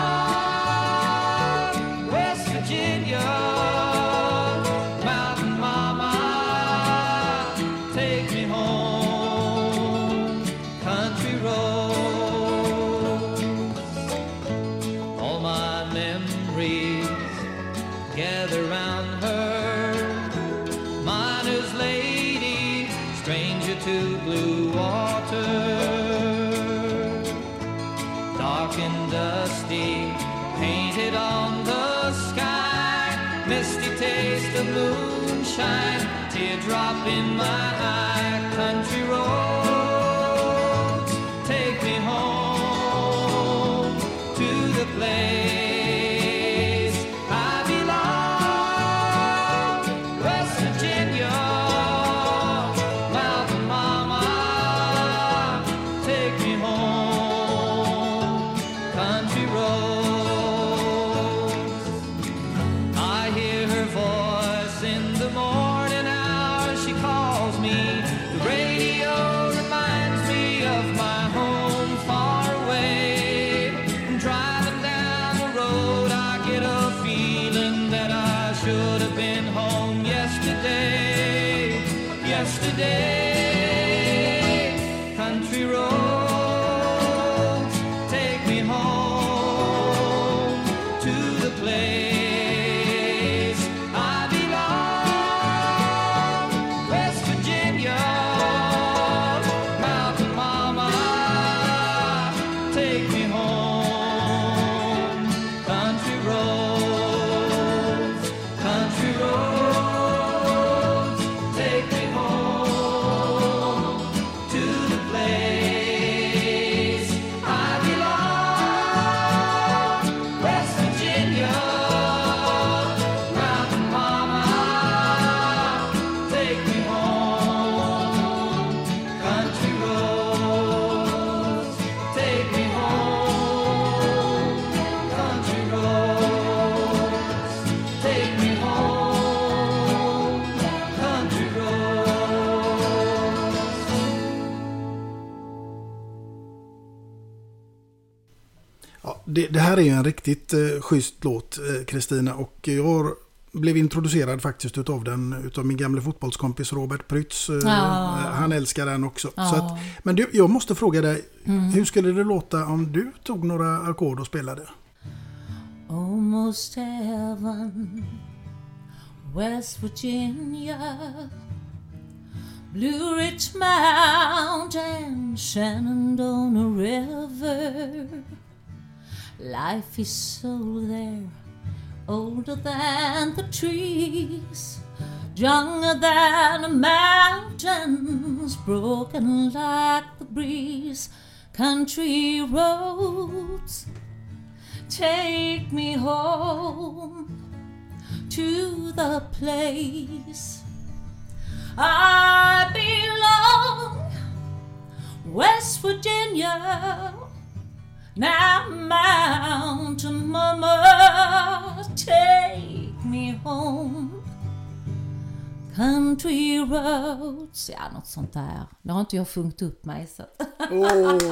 belong. West Virginia, Mountain Mama, take me home. Country roads, all my memories gather round her. Miner's lady, stranger to blue water. Dark and dusty, painted on the sky. Misty taste of moonshine, teardrop in my eye. Country roads, take me home to the place I belong. West Virginia, Mountain Mama, take me home. Country roads, I hear her voice in the morning hours. She calls me. The radio reminds me of my home far away. Driving down the road, I get a feeling that I should have been home yesterday. Yesterday, country roads, take me home to the place I belong. West Virginia, Mountain Mama, take me home. Country roads, country roads, take me home to the place I belong. West Virginia, Mountain Mama, take me home. Country roads, take me home. Country roads, take me home. Country roads. Ja, det, det här är ju en riktigt eh, schysst låt, eh, Kristina, och jag blev introducerad faktiskt utav den utav min gamla fotbollskompis Robert Prytz. Eh, Ja. Han älskar den också. Ja. Så att, men du, jag måste fråga dig, Mm. hur skulle det låta om du tog några ackord och spelade? Almost heaven, West Virginia, Blue Ridge Mountain, Shenandoah River. Life is so there, older than the trees, younger than the mountains, broken like the breeze. Country roads, take me home to the place I belong. West Virginia, now Mountain Mama, take me home. Country roads, ja, något sånt där. Det har inte jag funkt upp mig så. Åh.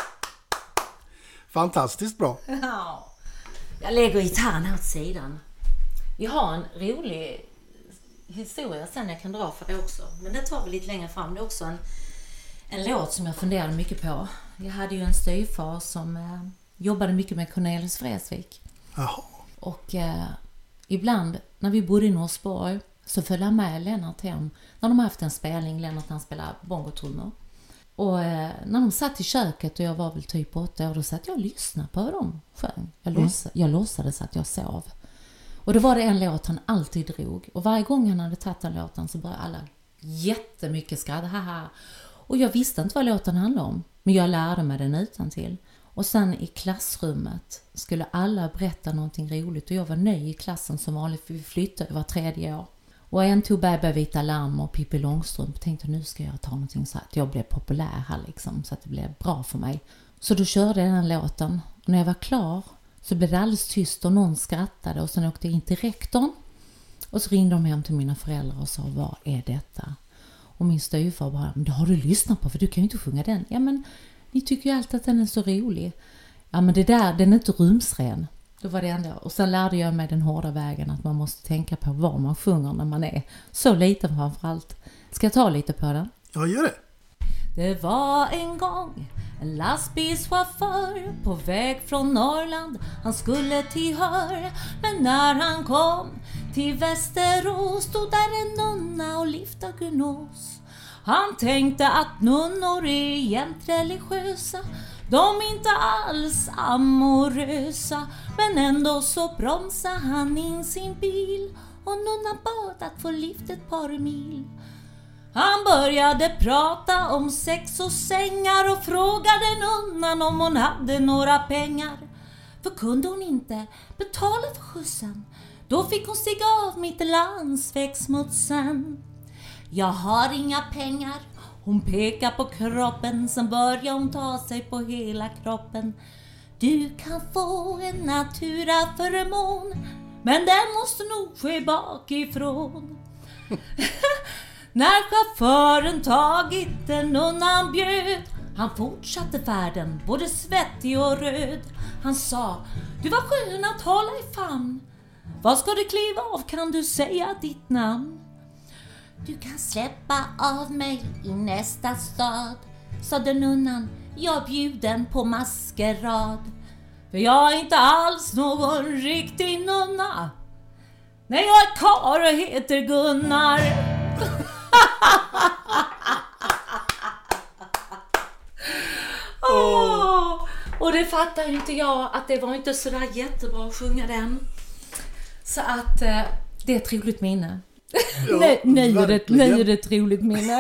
Fantastiskt bra. Ja. Jag lägger gitarren här åt sidan. Vi har en rolig historia sen jag kan dra för det också. Men det tar vi lite längre fram. Det är också en, en låt som jag funderade mycket på. Jag hade ju en styvfar som eh, jobbade mycket med Cornelis Vreeswijk. Jaha. Och eh, ibland när vi bodde i Norsborg så följde jag med Lennart hem. När de haft en spelning, Lennart han spelade bongotrummor. Och eh, när de satt i köket och jag var väl typ åtta år, då satt jag och lyssnade på vad de sjöng. Jag, mm. låts, jag låtsades att jag sov. Och då var det en låt han alltid drog. Och varje gång han hade tagit den låten så började alla jättemycket skratta. Haha. Och jag visste inte vad låten handlade om. Men jag lärde mig den utantill. Och sen i klassrummet skulle alla berätta någonting roligt. Och jag var ny i klassen som vanligt, för vi flyttade var tredje år. Och en tog Bäba Vita Lamm och Pippi Långstrump. Tänkte nu ska jag ta någonting så att jag blev populär här liksom. Så att det blev bra för mig. Så då körde jag den låten. Och när jag var klar så blev det alldeles tyst och någon skrattade. Och sen åkte jag in till rektorn. Och så ringde de hem till mina föräldrar och sa, vad är detta? Och min styvfar bara, men det har du lyssnat på för du kan ju inte sjunga den. Ja men ni tycker ju alltid att den är så rolig. Ja men det där, den är inte rumsren. Då var det ändå. Och sen lärde jag mig den hårda vägen att man måste tänka på vad man sjunger när man är så liten framförallt. Ska jag ta lite på den? Ja, gör det. Det var en gång en lastbilschaufför på väg från Norrland. Han skulle till Hör, men när han kom till Västerås stod där en nunna och liftade gunås. Han tänkte att nunnor är jämt religiösa. De är inte alls amorösa. Men ändå så bromsade han in sin bil och nunnan bad att få lift ett par mil. Han började prata om sex och sängar och frågade nunnan om hon hade några pengar. För kunde hon inte betala för skjutsen, då fick hon stiga av mitt i landsvägsmutsen. Jag har inga pengar. Hon pekar på kroppen, sen börjar hon ta sig på hela kroppen. Du kan få en naturaförmån, men den måste nog ske bakifrån. När chauffören tagit en nunnan bjöd, han fortsatte färden, både svettig och röd. Han sa, du var skön att hålla i famn. Vad ska du kliva av, kan du säga ditt namn? Du kan släppa av mig i nästa stad, sade nunnan, jag bjuden på maskerad. För jag är inte alls någon riktig nunna. Nej, jag är karl och heter Gunnar. oh, och det fattar inte jag att det var inte så där jättebra att sjunga den. Så att eh, det är ett roligt minne. Ja, nej, nej, är det, nej är det ett roligt minne.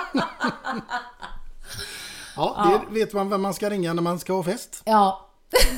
Ja, det ja. vet man vem man ska ringa när man ska ha fest. Ja.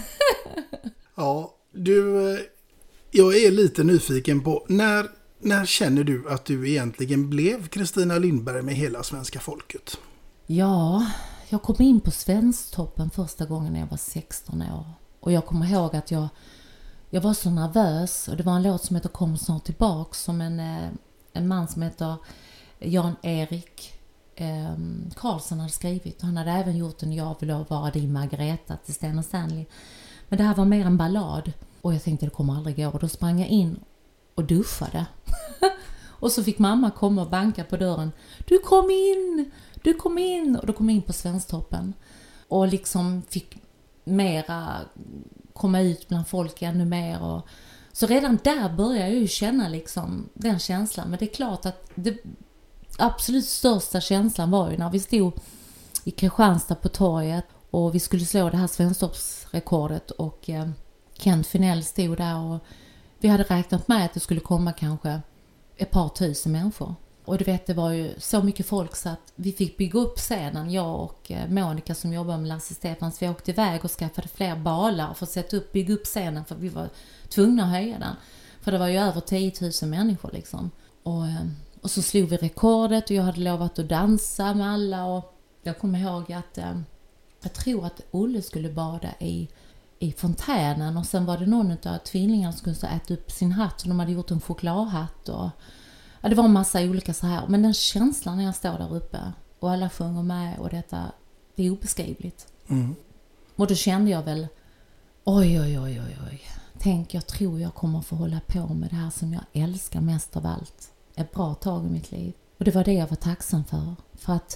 Ja, du, jag är lite nyfiken på, när, när känner du att du egentligen blev Kristina Lindberg med hela svenska folket? Ja, jag kom in på Svensktoppen första gången när jag var sexton år. Och jag kommer ihåg att jag, jag var så nervös. Och det var en låt som heter Kom snart tillbaka, som en, en man som heter Jan-Erik eh, Karlsson hade skrivit. Han hade även gjort en Jag vill vara din Margareta till Sten och Stanley. Men det här var mer en ballad. Och jag tänkte det kommer aldrig gå. Och då sprang jag in och duschade. Och så fick mamma komma och banka på dörren. Du kom in! Du kom in! Och då kom jag in på Svensktoppen. Och liksom fick mera komma ut bland folk ännu mer. Och så redan där började jag ju känna liksom den känslan. Men det är klart att det absolut största känslan var ju när vi stod i Kristianstad på torget. Och vi skulle slå det här Svensktoppsrekordet. Och eh, Kent Finell stod där och vi hade räknat med att det skulle komma kanske ett par tusen människor. Och du vet, det var ju så mycket folk så att vi fick bygga upp scenen. Jag och Monica som jobbar med Lasse Stefans, vi åkte iväg och skaffade fler balar för att sätta upp, bygga upp scenen, för vi var tvungna att höja den. För det var ju över tio tusen människor liksom. Och, och så slog vi rekordet och jag hade lovat att dansa med alla. Och jag kommer ihåg att jag tror att Olle skulle bada i i fontänen, och sen var det någon av tvillingarna som skulle äta upp sin hatt och de hade gjort en chokladhatt och ja, det var en massa olika så här, men den känslan när jag står där uppe och alla sjunger med och detta, det är obeskrivligt. Mm. Och då kände jag väl oj oj oj oj oj tänk, jag tror jag kommer få hålla på med det här som jag älskar mest av allt ett bra tag i mitt liv. Och det var det jag var tacksam för, för att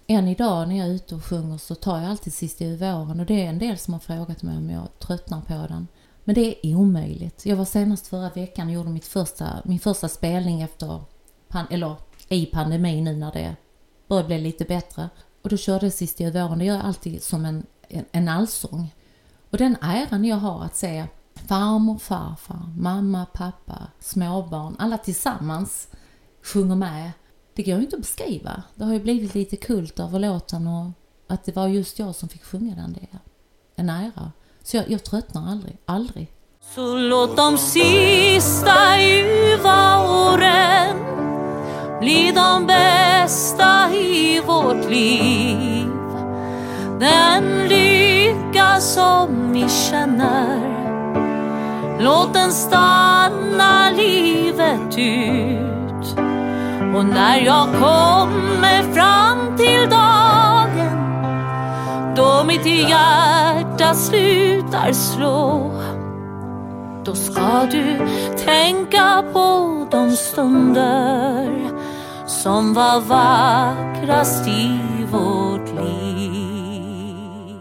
än idag när jag är ute och sjunger så tar jag alltid Sista ljuva åren. Och det är en del som har frågat mig om jag tröttnar på den. Men det är omöjligt. Jag var senast förra veckan och gjorde mitt första, min första spelning efter, pan, eller i pandemin nu när det börjar bli lite bättre. Och då körde jag Sista ljuva åren. Det gör jag alltid som en, en, en allsång. Och den äran jag har att se farmor, farfar, mamma, pappa, småbarn, alla tillsammans sjunger med. Det går ju inte att beskriva. Det har ju blivit lite kult över låten och att det var just jag som fick sjunga den. Det är en ära. Så jag, jag tröttnar aldrig, aldrig. Så låt de sista ljuva åren bli de bästa i vårt liv. Den lycka som vi känner, låt den stanna livet ut. Och när jag kommer fram till dagen då mitt hjärta slutar slå, då ska du tänka på de stunder som var vackrast i vårt liv.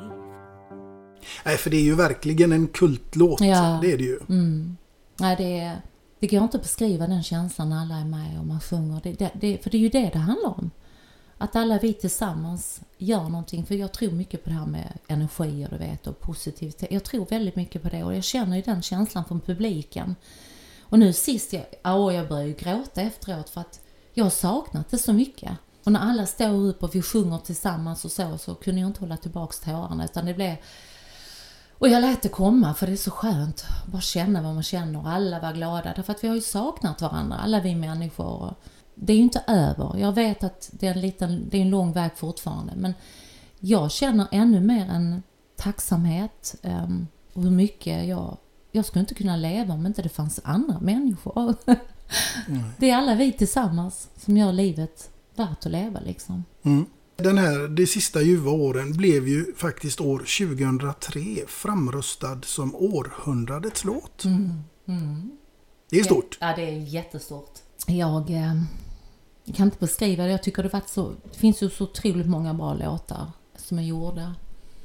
Nej, för det är ju verkligen en kultlåt. Ja. Det är det ju. Mm. Nej, det, är, det går inte att beskriva den känslan när alla är med och man sjunger. Det, det, det, för det är ju det det handlar om. Att alla vi tillsammans gör någonting. För jag tror mycket på det här med energi och, du vet, och positivitet. Jag tror väldigt mycket på det och jag känner ju den känslan från publiken. Och nu sist, jag, ja, jag började ju gråta efteråt för att jag har saknat det så mycket. Och när alla står upp och vi sjunger tillsammans och så, så kunde jag inte hålla tillbaka tårarna. Utan det blev... Och jag lät det komma för det är så skönt. Bara känna vad man känner. Alla var glada. Därför att vi har ju saknat varandra. Alla vi människor. Det är ju inte över. Jag vet att det är en, liten, det är en lång väg fortfarande. Men jag känner ännu mer en tacksamhet. Um, och hur mycket jag... Jag skulle inte kunna leva om inte det fanns andra människor. Mm. Det är alla vi tillsammans som gör livet värt att leva liksom. Mm. Den här, de sista ljuva åren blev ju faktiskt år tjugohundratre framröstad som århundradets låt. Mm. Mm. Det är stort. Ja, det är jättestort. Jag eh, kan inte beskriva det. Jag tycker det, varit så, det finns ju så otroligt många bra låtar som är gjorda.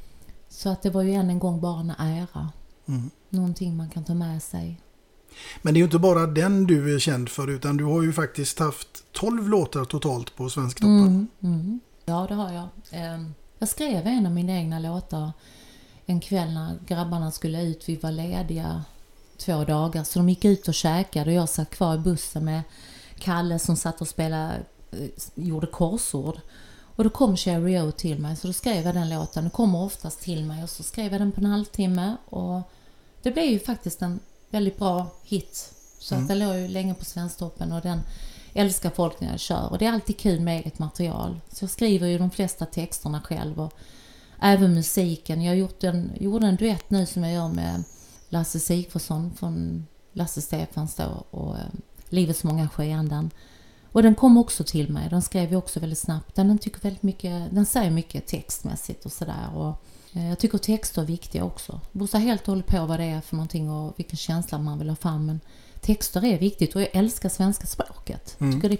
Så att det var ju än en gång bara en ära. Mm. Någonting man kan ta med sig. Men det är ju inte bara den du är känd för, utan du har ju faktiskt haft tolv låtar totalt på Svensktoppen. Mm, mm. Ja, det har jag. Jag skrev en av mina egna låtar en kväll när grabbarna skulle ut. Vi var lediga två dagar, så de gick ut och käkade och jag satt kvar i bussen med Kalle som satt och spelade, gjorde korsord. Och då kom Cherry O till mig, så då skrev jag den låten. Den kommer oftast till mig och så skrev jag den på en halvtimme och det blev ju faktiskt en väldigt bra hit. Så mm. att den låg ju länge på Svensktoppen och den älskar folk när jag kör. Och det är alltid kul med eget material. Så jag skriver ju de flesta texterna själv och även musiken. Jag har gjort en, gjorde en duett nu som jag gör med Lasse Sigfridsson från Lasse Stefans då och eh, Livets många skeenden. Och den kom också till mig. Den skrev jag också väldigt snabbt. Den, den tycker väldigt mycket, den säger mycket textmässigt och sådär. Och eh, jag tycker texter är viktiga också. Det beror helt och hållet på vad det är för någonting och vilken känsla man vill ha fram. Men texter är viktigt och jag älskar svenska språket. Mm. Tycker det...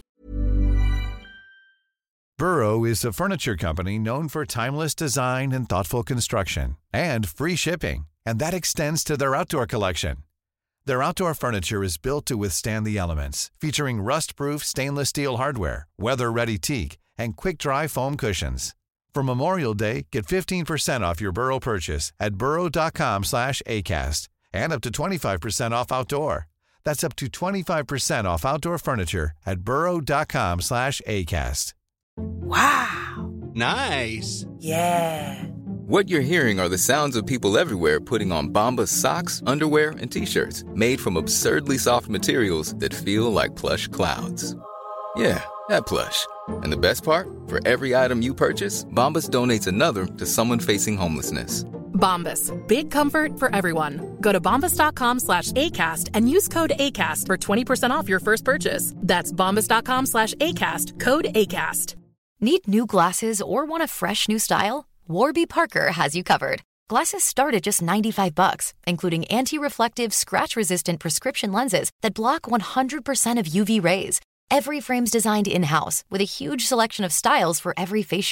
Burrow is a furniture company known for timeless design and thoughtful construction and free shipping. And that extends to their outdoor collection. Their outdoor furniture is built to withstand the elements, featuring rust-proof stainless steel hardware, weather-ready teak, and quick-dry foam cushions. For Memorial Day, get fifteen percent off your Burrow purchase at burrow.com slash ACAST and up to twenty-five percent off outdoor. That's up to twenty-five percent off outdoor furniture at burrow.com slash ACAST. Wow! Nice! Yeah! What you're hearing are the sounds of people everywhere putting on Bombas socks, underwear, and T-shirts made from absurdly soft materials that feel like plush clouds. Yeah, that plush. And the best part? For every item you purchase, Bombas donates another to someone facing homelessness. Bombas, big comfort for everyone. Go to bombas.com slash ACAST and use code ACAST for twenty percent off your first purchase. That's bombas.com slash ACAST, code ACAST. Need new glasses or want a fresh new style? Warby Parker has you covered. Glasses start at just ninety-five bucks, including anti-reflective, scratch-resistant prescription lenses that block one hundred percent of U V rays. Every frame's designed in-house with a huge selection of styles for every face shape.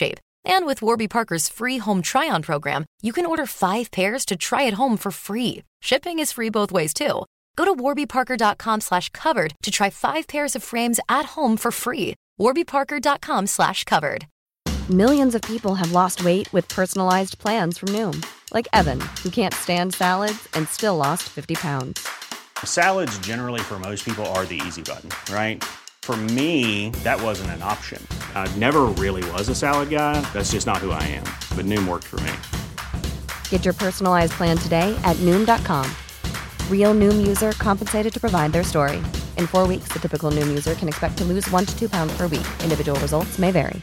And with Warby Parker's free home try-on program, you can order five pairs to try at home for free. Shipping is free both ways too. Go to warbyparker.com slash covered to try five pairs of frames at home for free. warbyparker.com slash covered. Millions of people have lost weight with personalized plans from Noom. Like Evan, who can't stand salads and still lost fifty pounds. Salads generally for most people are the easy button, right? For me, that wasn't an option. I never really was a salad guy. That's just not who I am. But Noom worked for me. Get your personalized plan today at Noom dot com. Real Noom user compensated to provide their story. In four weeks, the typical Noom user can expect to lose one to two pounds per week. Individual results may vary.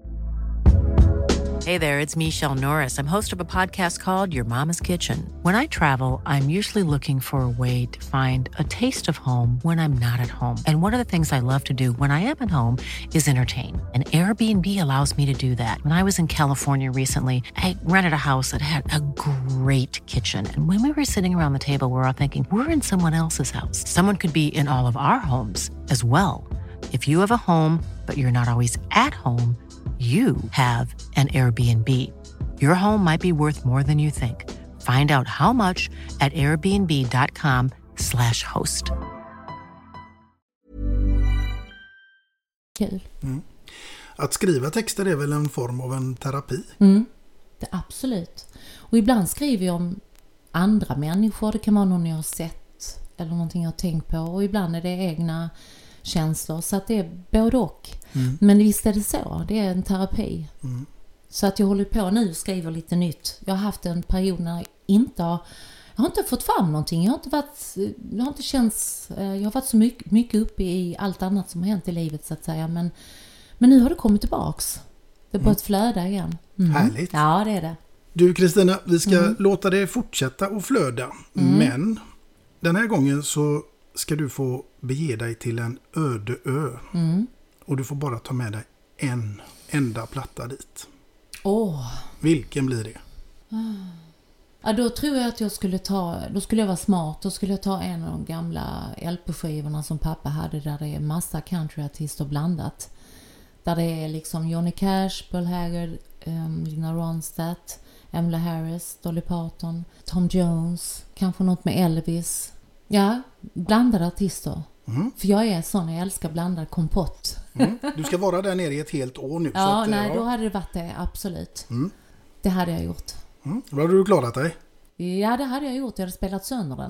Hey there, it's Michelle Norris. I'm host of a podcast called Your Mama's Kitchen. When I travel, I'm usually looking for a way to find a taste of home when I'm not at home. And one of the things I love to do when I am at home is entertain. And Airbnb allows me to do that. When I was in California recently, I rented a house that had a great kitchen. And when we were sitting around the table, we were all thinking, we're in someone else's house. Someone could be in all of our homes as well. If you have a home, but you're not always at home, you have an Airbnb. Your home might be worth more than you think. Find out how much at airbnb.com slash host. Kul. Mm. Att skriva texter är väl en form av en terapi? Mm, det absolut. Och ibland skriver jag om andra människor. Det kan vara någon jag har sett eller någonting jag har tänkt på. Och ibland är det egna känslor. Så att det är både och. Mm. Men visst är det så. Det är en terapi. Mm. Så att jag håller på nu och skriver lite nytt. Jag har haft en period när jag inte har... Jag har inte fått fram någonting. Jag har inte varit... Jag har inte känts... Jag har varit så mycket, mycket uppe i allt annat som har hänt i livet så att säga. Men, men nu har det kommit tillbaks. Det har börjat flöda igen. Mm. Härligt. Ja, det är det. Du Kristina, vi ska Mm. låta det fortsätta att flöda. Mm. Men den här gången så ska du få bege dig till en öde ö. Mm. Och du får bara ta med dig en enda platta dit. Åh. Vilken blir det? Ja, då tror jag att jag skulle ta... Då skulle jag vara smart. Då skulle jag ta en av de gamla L P-skivorna som pappa hade där det är massa countryartister blandat. Där det är liksom Johnny Cash, Bill Haggard, um, Lina Ronstadt, Emmylou Harris, Dolly Parton, Tom Jones, kanske något med Elvis. Ja, blandade artister. Mm. För jag är sån, jag älskar blandad kompott. Mm. Du ska vara där nere i ett helt år nu. Ja, så att, nej, ja. då hade det varit det, absolut. Mm. Det hade jag gjort. Mm. Då hade du klarat dig. Ja, det hade jag gjort. Jag hade spelat sönder den.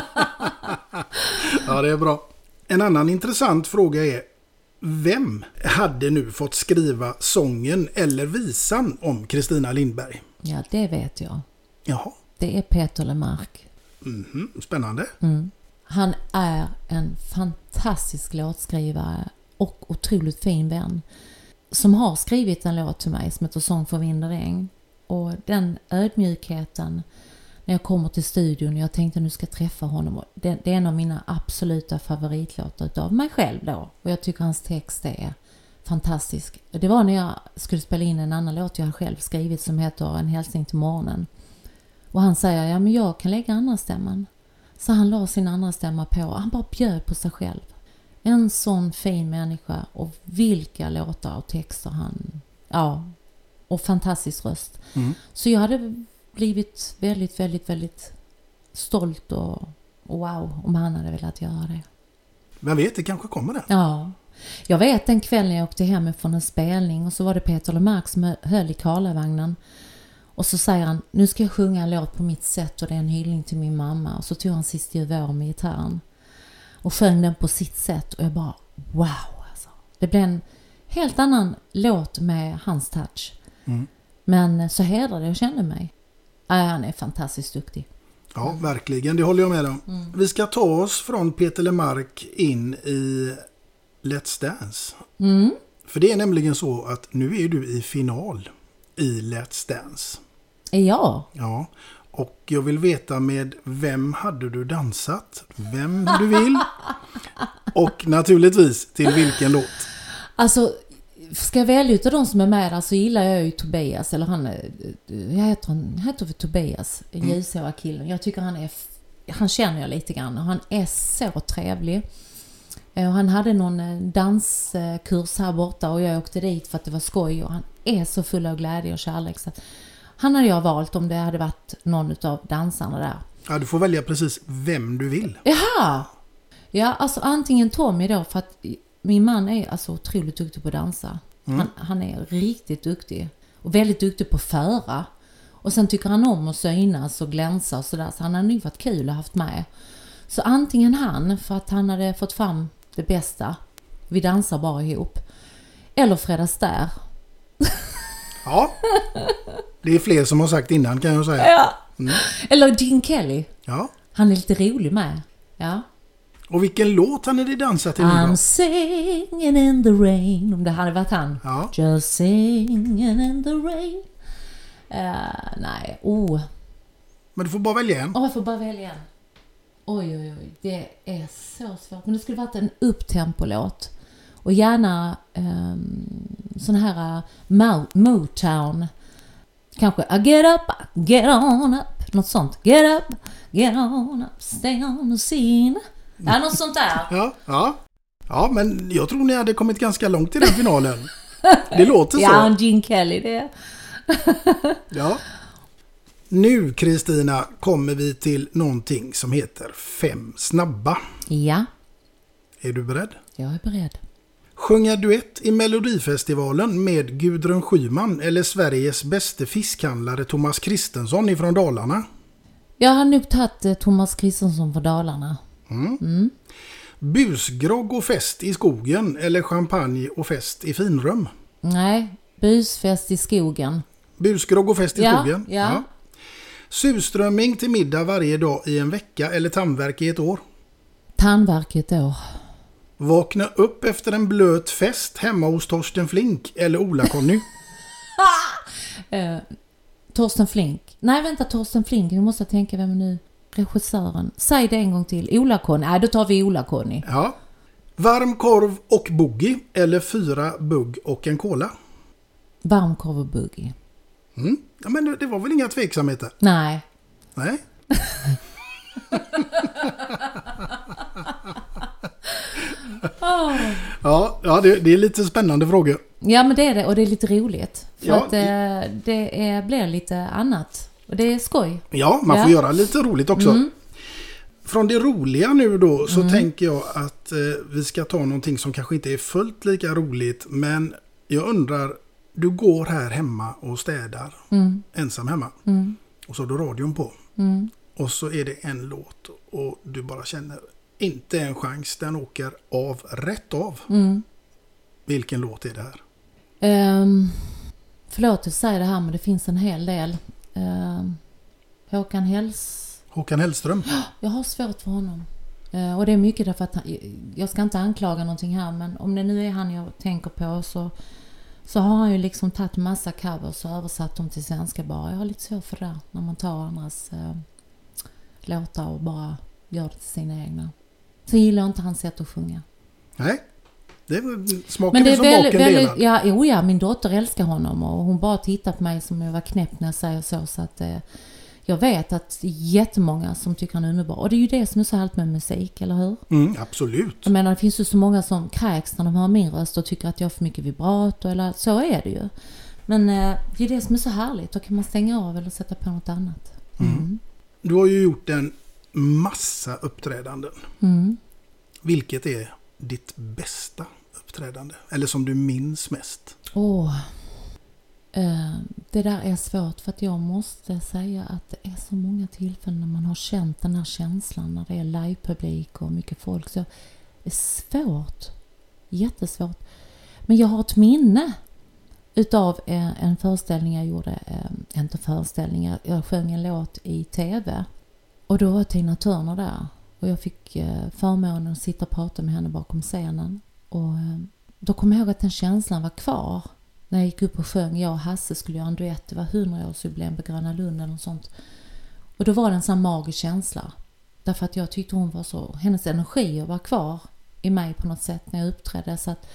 Ja, det är bra. En annan intressant fråga är: vem hade nu fått skriva sången eller visan om Kristina Lindberg? Ja, det vet jag. Jaha. Det är Peter Lemark. Mm-hmm. Spännande. Mm. Han är en fantastisk låtskrivare och otroligt fin vän som har skrivit en låt till mig som heter Sång för vind och regn. Och den ödmjukheten när jag kommer till studion och jag tänkte nu ska träffa honom. Det, det är en av mina absoluta favoritlåtar utav mig själv då. Och jag tycker hans text är fantastisk. Det var när jag skulle spela in en annan låt jag själv skrivit som heter En hälsning till morgonen. Och han säger, ja men jag kan lägga andra stämman. Så han la sin andra stämma på. Han bara bjöd på sig själv. En sån fin människa. Och vilka låtar och texter han... Ja, och fantastisk röst. Mm. Så jag hade blivit väldigt, väldigt, väldigt stolt och, och wow om han hade velat göra det. Vem vet, det kanske kommer det. Ja. Jag vet en kväll när jag åkte hem från en spelning och så var det Peter Lemark som höll i Karlavagnen. Och så säger han, nu ska jag sjunga en låt på mitt sätt och det är en hyllning till min mamma. Och så tog han Sista juvår med gitarren och sjöng den på sitt sätt. Och jag bara, wow alltså. Det blev en helt annan låt med hans touch. Mm. Men så hedrade jag kände mig. Ja, han är fantastiskt duktig. Ja, verkligen. Det håller jag med om. Mm. Vi ska ta oss från Peter Lemark in i Let's Dance. Mm. För det är nämligen så att nu är du i final i Let's Dance. Ja. Ja. Och jag vill veta med vem hade du dansat? Vem du vill. Och naturligtvis till vilken låt. Alltså, ska jag välja utav de som är med där så gillar jag ju Tobias. Eller han, jag heter, han heter för Tobias, en mm. ljushåriga killen. Jag tycker han är, han känner jag lite grann och han är så trevlig. Och han hade någon danskurs här borta och jag åkte dit för att det var skoj och han är så full av glädje och kärlek. Så han hade jag valt om det hade varit någon av dansarna där. Ja, du får välja precis vem du vill. Jaha! Ja, alltså antingen Tommy då, för att min man är alltså otroligt duktig på att dansa. Mm. Han, han är riktigt duktig och väldigt duktig på att föra. Och sen tycker han om att synas och glänsa och sådär. Så han hade nog varit kul att ha haft med. Så antingen han, för att han hade fått fram det bästa. Vi dansar bara ihop. Eller Fred Astaire. Ja, det är fler som har sagt innan kan jag säga. Ja. Mm. Eller Gene Kelly. Ja. Han är lite rolig med. Ja. Och vilken låt han hade dansat till? I'm singing in the rain. Om det hade varit han. Ja. Just singing in the rain. Uh, nej, oh. Men du får bara välja en. Åh, oh, jag får bara välja en. Oj, oj, oj. Det är så svårt. Men det skulle varit en upptempo-låt. Och gärna um, sån här uh, Mo- Motown. Kanske I get up, get on up. Något sånt. Get up, get on up, stay on the scene. Ja, något sånt där. Ja, ja. Ja, men jag tror ni hade kommit ganska långt i den finalen. Det låter så. Ja, Gene Kelly, det. Ja. Nu, Kristina, kommer vi till någonting som heter Fem snabba. Ja. Är du beredd? Jag är beredd. Sjunga duett i Melodifestivalen med Gudrun Schyman eller Sveriges bästa fiskhandlare Thomas Kristensson ifrån Dalarna? Jag har nog tagit eh, Thomas Kristensson från Dalarna. Mm. Mm. Busgrogg och fest i skogen eller champagne och fest i finrum? Nej, busfest i skogen. Busgrogg och fest i ja, skogen? Ja. ja. Surströmming till middag varje dag i en vecka eller tandvärk i ett år? Tandvärk i ett år. Vakna upp efter en blöt fest hemma hos Torsten Flink eller Ola-Conny? uh, Torsten Flink. Nej, vänta, Torsten Flink. Nu måste jag tänka vem nu regissören. Säg det en gång till. Ola-Conny. Nej, då tar vi Ola-Conny. Ja. Varm korv och boogie eller fyra bugg och en cola? Varm korv och boogie. Mm. Ja, men det var väl inga tveksamheter? Nej. Nej. oh. Ja, ja det, det är lite spännande frågor. Ja, men det är det. Och det är lite roligt. För ja, att eh, det är, blir lite annat. Och det är skoj. Ja, man ja. får göra lite roligt också. Mm. Från det roliga nu då så mm. tänker jag att eh, vi ska ta någonting som kanske inte är fullt lika roligt. Men jag undrar, du går här hemma och städar. Mm. Ensam hemma. Mm. Och så har du radion på. Mm. Och så är det en låt och du bara känner inte en chans. Den åker av, rätt av. Mm. Vilken låt är det här? Um, förlåt att säga det här, men det finns en hel del. Um, Håkan Hells... Håkan Hellström? Jag har svårt för honom. Uh, och det är mycket därför att han, jag ska inte anklaga någonting här, men om det nu är han jag tänker på så, så har han ju liksom tagit massa covers och översatt dem till svenska bara. Jag har lite svårt för det när man tar andras uh, låtar och bara gör det till sina egna. Så gillar jag inte hans sätt att sjunga. Nej. Det är, smaken men det är, är som väldigt, baken väldigt, delad. ja, jo, ja, min dotter älskar honom och hon bara tittar på mig som jag var knäpp när jag säger så. Så att eh, jag vet att det är jättemånga som tycker han är underbar. Och det är ju det som är så härligt med musik, eller hur? Mm, absolut. Jag menar, det finns ju så många som kräks när de hör min röst och tycker att jag har för mycket vibrato, eller så är det ju. Men eh, det är det som är så härligt. Då kan man stänga av eller sätta på något annat. Mm. Mm. Du har ju gjort en massa uppträdanden. Mm. Vilket är ditt bästa uppträdande? Eller som du minns mest? Åh, oh, uh, det där är svårt för att jag måste säga att det är så många tillfällen när man har känt den här känslan när det är livepublik och mycket folk. Så det är svårt, jättesvårt. Men jag har ett minne utav uh, en föreställning jag gjorde, uh, inte föreställningar, jag sjöng en låt i tv. Och då var Tina Turner där. Och jag fick uh, förmånen att sitta och prata med henne bakom scenen. Och uh, då kom jag ihåg att den känslan var kvar. När jag gick upp och sjöng, jag och Hasse skulle göra en duett. Det var hundraårsjubileum på Gröna Lund eller något sånt. Och då var det en sån magisk känsla. Därför att jag tyckte hon var så, hennes energi var kvar i mig på något sätt när jag uppträdde. Så att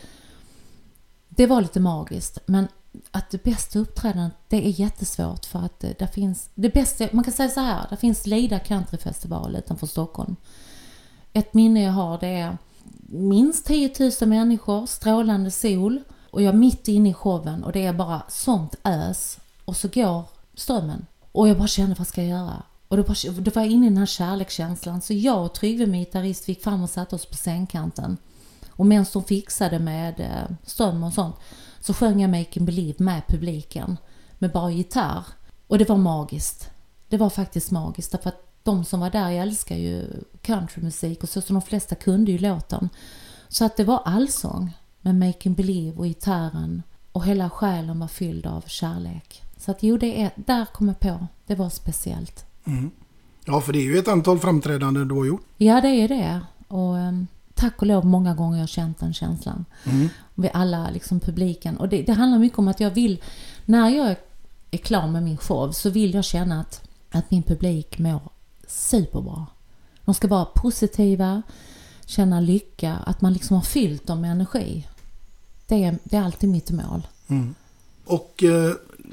det var lite magiskt. Men att det bästa uppträdandet, det är jättesvårt för att det, det finns, det bästa, man kan säga så här, det finns Lida Countryfestival utanför Stockholm. Ett minne jag har, det är minst tio tusen människor, strålande sol. Och jag är mitt inne i showen och det är bara sånt ös. Och så går strömmen. Och jag bara kände, vad ska jag göra? Och då, bara, då var jag inne i den här kärlekskänslan. Så jag och Tryggve, min gitarrist, gick fram och satte oss på scenkanten. Och medan de fixade med eh, ström och sånt, så sjöng jag Make 'em Believe med publiken. Med bara gitarr. Och det var magiskt. Det var faktiskt magiskt. Därför att de som var där, jag älskar ju countrymusik. Och så som de flesta kunde ju låten. Så att det var allsång. Med Make 'em Believe och gitarren. Och hela själen var fylld av kärlek. Så att jo, det är, där kom jag på. Det var speciellt. Mm. Ja, för det är ju ett antal framträdanden du har gjort. Ja, det är det. Och um, tack och lov många gånger jag har känt den känslan. Mm. Vi alla, liksom publiken. Och det, det handlar mycket om att jag vill, när jag är klar med min show, så vill jag känna att, att min publik mår superbra. De ska vara positiva, känna lycka, att man liksom har fyllt dem med energi. Det är, det är alltid mitt mål. Mm. Och eh,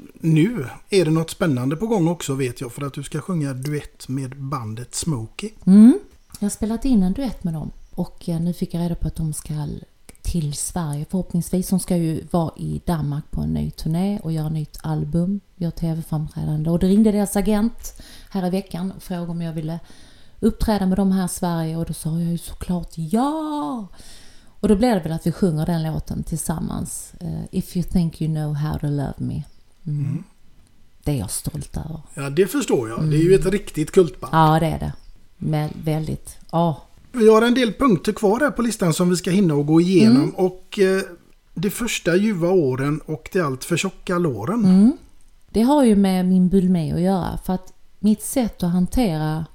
nu är det något spännande på gång också, vet jag, för att du ska sjunga duett med bandet Smokey. Mm. Jag har spelat in en duett med dem och eh, nu fick jag reda på att de ska till Sverige förhoppningsvis. De ska ju vara i Danmark på en ny turné och göra nytt album, göra tv-framträdande. Och det ringde deras agent här i veckan och frågade om jag ville uppträda med dem här i Sverige, och då sa jag ju såklart ja! Och då blev det väl att vi sjunger den låten tillsammans. Uh, If you think you know how to love me. Mm. Mm. Det är jag stolt över. Ja, det förstår jag. Mm. Det är ju ett riktigt kultband. Ja, det är det. Men väldigt, ja. Vi har en del punkter kvar här på listan som vi ska hinna och gå igenom. Mm. Och eh, det första ljuva åren och det allt för tjocka låren. Mm. Det har ju med min bulimi att göra. För att mitt sätt att hantera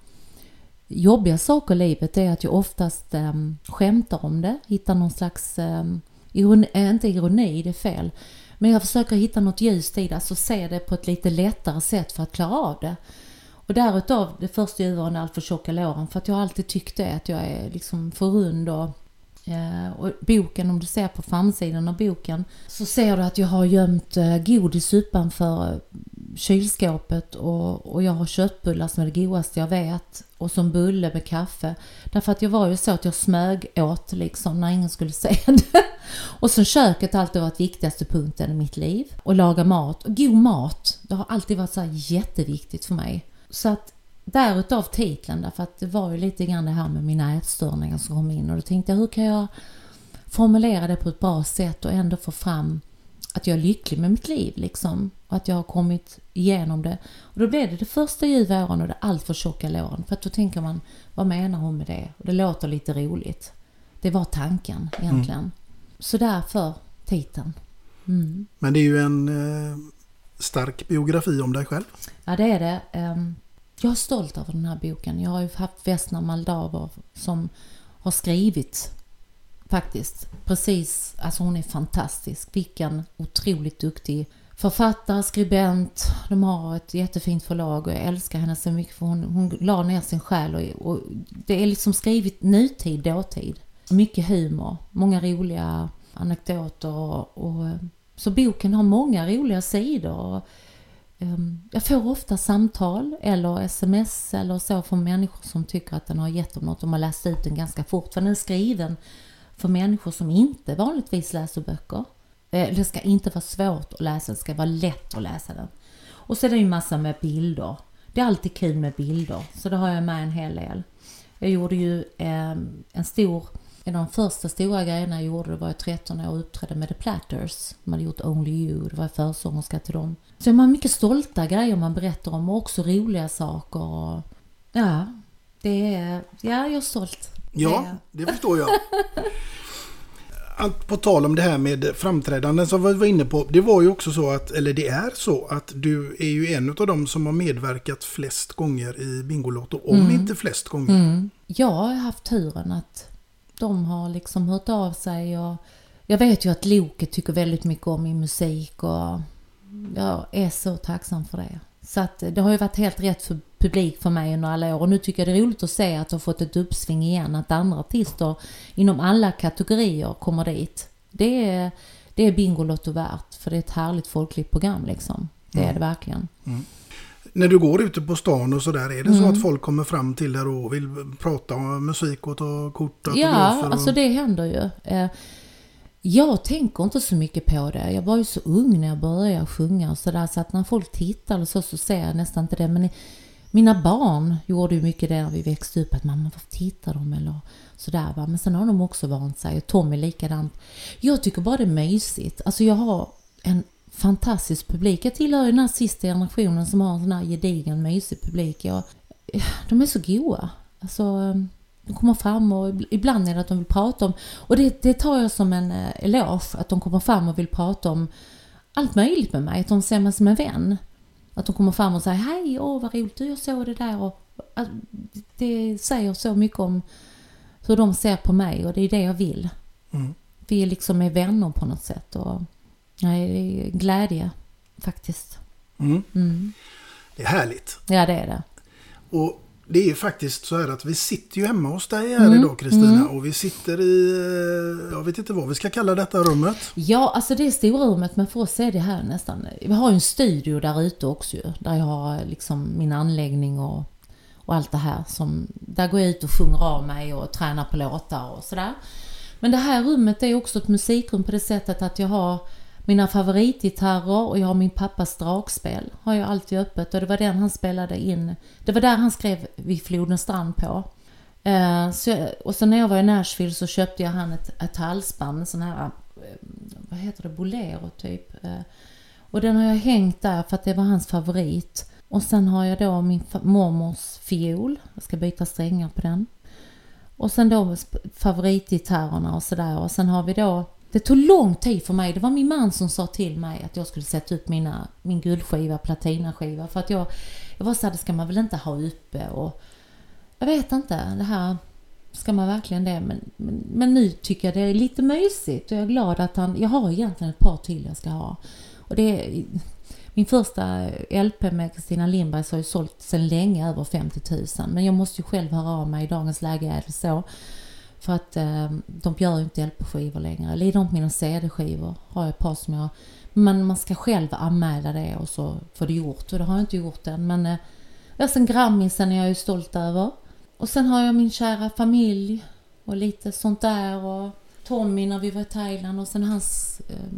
jobbiga saker i livet är att jag oftast um, skämtar om det. Hittar någon slags, um, ironi, äh, inte ironi, det är fel. Men jag försöker hitta något ljust i det. Alltså se det på ett lite lättare sätt för att klara av det. Och därutav det första ljuva åren är allt för tjocka låren. För att jag har alltid tyckt det, att jag är liksom för rund. Och, uh, och boken, om du ser på framsidan av boken, så ser du att jag har gömt uh, godis utanför kylskåpet, och, och jag har köttbullar som är det godaste jag vet, och som bulle med kaffe, därför att jag var ju så att jag smög åt liksom när ingen skulle se det. Och så köket har alltid varit viktigaste punkten i mitt liv, och laga mat, och god mat, det har alltid varit så här jätteviktigt för mig. Så att därutav titeln, därför att det var ju lite grann det här med mina ätstörningar som kom in, och då tänkte jag, hur kan jag formulera det på ett bra sätt och ändå få fram att jag är lycklig med mitt liv liksom, och att jag har kommit igenom det. Och då blev det det första ljuva åren och det allt för tjocka låren. För att då tänker man, vad menar hon med det? Och det låter lite roligt. Det var tanken egentligen. Mm. Så därför titeln. Mm. Men det är ju en eh, stark biografi om dig själv. Ja, det är det. Um, jag är stolt över den här boken. Jag har ju haft Vesna Moldaver som har skrivit faktiskt. Precis, alltså hon är fantastisk. Vilken otroligt duktig författare, skribent. De har ett jättefint förlag och jag älskar henne så mycket, för hon, hon la ner sin själ och, och det är liksom skrivit nutid, dåtid. Mycket humor, många roliga anekdoter och, och så boken har många roliga sidor. Och, um, jag får ofta samtal eller sms eller så från människor som tycker att den har gett dem något. De har läst ut den ganska fort, för den är skriven för människor som inte vanligtvis läser böcker. Det ska inte vara svårt att läsa, det ska vara lätt att läsa den. Och så är det ju massa med bilder. Det är alltid kul med bilder, så det har jag med en hel del. Jag gjorde ju eh, en stor, en av de första stora grejerna jag gjorde, det var jag tretton år och uppträdde med The Platters. Man hade gjort Only You, det var försångerska till dem. Så man har mycket stolta grejer man berättar om, och också roliga saker. Och, ja, det är, ja, jag är stolt. Ja, det förstår jag. Allt på tal om det här med framträdanden som vi var inne på, det var ju också så att, eller det är så att du är ju en av dem som har medverkat flest gånger i Bingolotto, om mm. inte flest gånger. Mm. Jag har haft turen att de har liksom hört av sig, och jag vet ju att Loket tycker väldigt mycket om min musik, och jag är så tacksam för det. Så att det har ju varit helt rätt för publik för mig under alla år. Och nu tycker jag det är roligt att se att jag har fått ett uppsving igen. Att andra artister inom alla kategorier kommer dit. Det är, det är Bingolotto värt. För det är ett härligt folkligt program liksom. Det mm. är det verkligen. Mm. När du går ute på stan och sådär, är det Mm. så att folk kommer fram till dig och vill prata om musik och ta kort och Ja, autografer? Och... alltså det händer ju. Eh, Jag tänker inte så mycket på det. Jag var ju så ung när jag började sjunga och sådär, så att när folk tittar eller så, så ser jag nästan inte det. Men mina barn gjorde ju mycket det när vi växte upp, att mamma, varför tittar de eller sådär va. Men sen har de också vant sig, och Tom är likadant. Jag tycker bara det är mysigt. Alltså jag har en fantastisk publik. Jag tillhör ju den här sista generationen som har en sån här gedigen mysig publik. Jag, de är så goa. Alltså... De kommer fram och ibland är det att de vill prata om, och det, det tar jag som en eh, eloge, att de kommer fram och vill prata om allt möjligt med mig, att de ser mig som en vän, att de kommer fram och säger hej, åh vad roligt, jag såg det där, och att, det säger så mycket om hur de ser på mig, och det är det jag vill. Mm. Vi är liksom är vänner på något sätt, och nej, det är glädje faktiskt. Mm. Mm. Det är härligt. Ja, det är det. Och det är ju faktiskt så här att vi sitter ju hemma hos dig här Mm. idag, Kristina. Mm. Och vi sitter i, jag vet inte vad vi ska kalla detta rummet. Ja, alltså det är stora rummet, men för oss är det här nästan. Vi har ju en studio där ute också ju, där jag har liksom min anläggning och, och allt det här. Som, där går jag ut och sjunger av mig och tränar på låtar och sådär. Men det här rummet är också ett musikrum på det sättet att jag har mina favoritgitarrer och jag har min pappas dragspel. Har jag alltid öppet, och det var den han spelade in. Det var där han skrev Vid flodens strand på. Eh, så jag, och sen när jag var i Nashville så köpte jag han ett, ett halsband, sån här, eh, vad heter det, bolero typ. Eh, och den har jag hängt där för att det var hans favorit. Och sen har jag då min fa- mormors fiol. Jag ska byta strängar på den. Och sen då favoritgitarrerna och sådär. Och sen har vi då, det tog lång tid för mig. Det var min man som sa till mig att jag skulle sätta upp mina, min guldskiva, platinaskiva. För att jag, jag var så här, det ska man väl inte ha uppe. Och jag vet inte, det här, ska man verkligen det? Men, men, men nu tycker jag det är lite mysigt. Och jag är glad att han, jag har egentligen ett par till jag ska ha. Och det är, min första L P med Kristina Lindberg så har ju sålt sedan länge över femtio tusen. Men jag måste ju själv höra av mig, i dagens läge är det så. För att eh, de gör ju inte L P-skivor längre. Eller de mina C D-skivor har jag ett par som jag... Men man ska själv anmäla det och så får det gjort. Och det har jag inte gjort än. Men eh, jag sen Grammisen är jag ju stolt över. Och sen har jag min kära familj och lite sånt där. Och Tommy när vi var i Thailand. Och sen hans... Eh,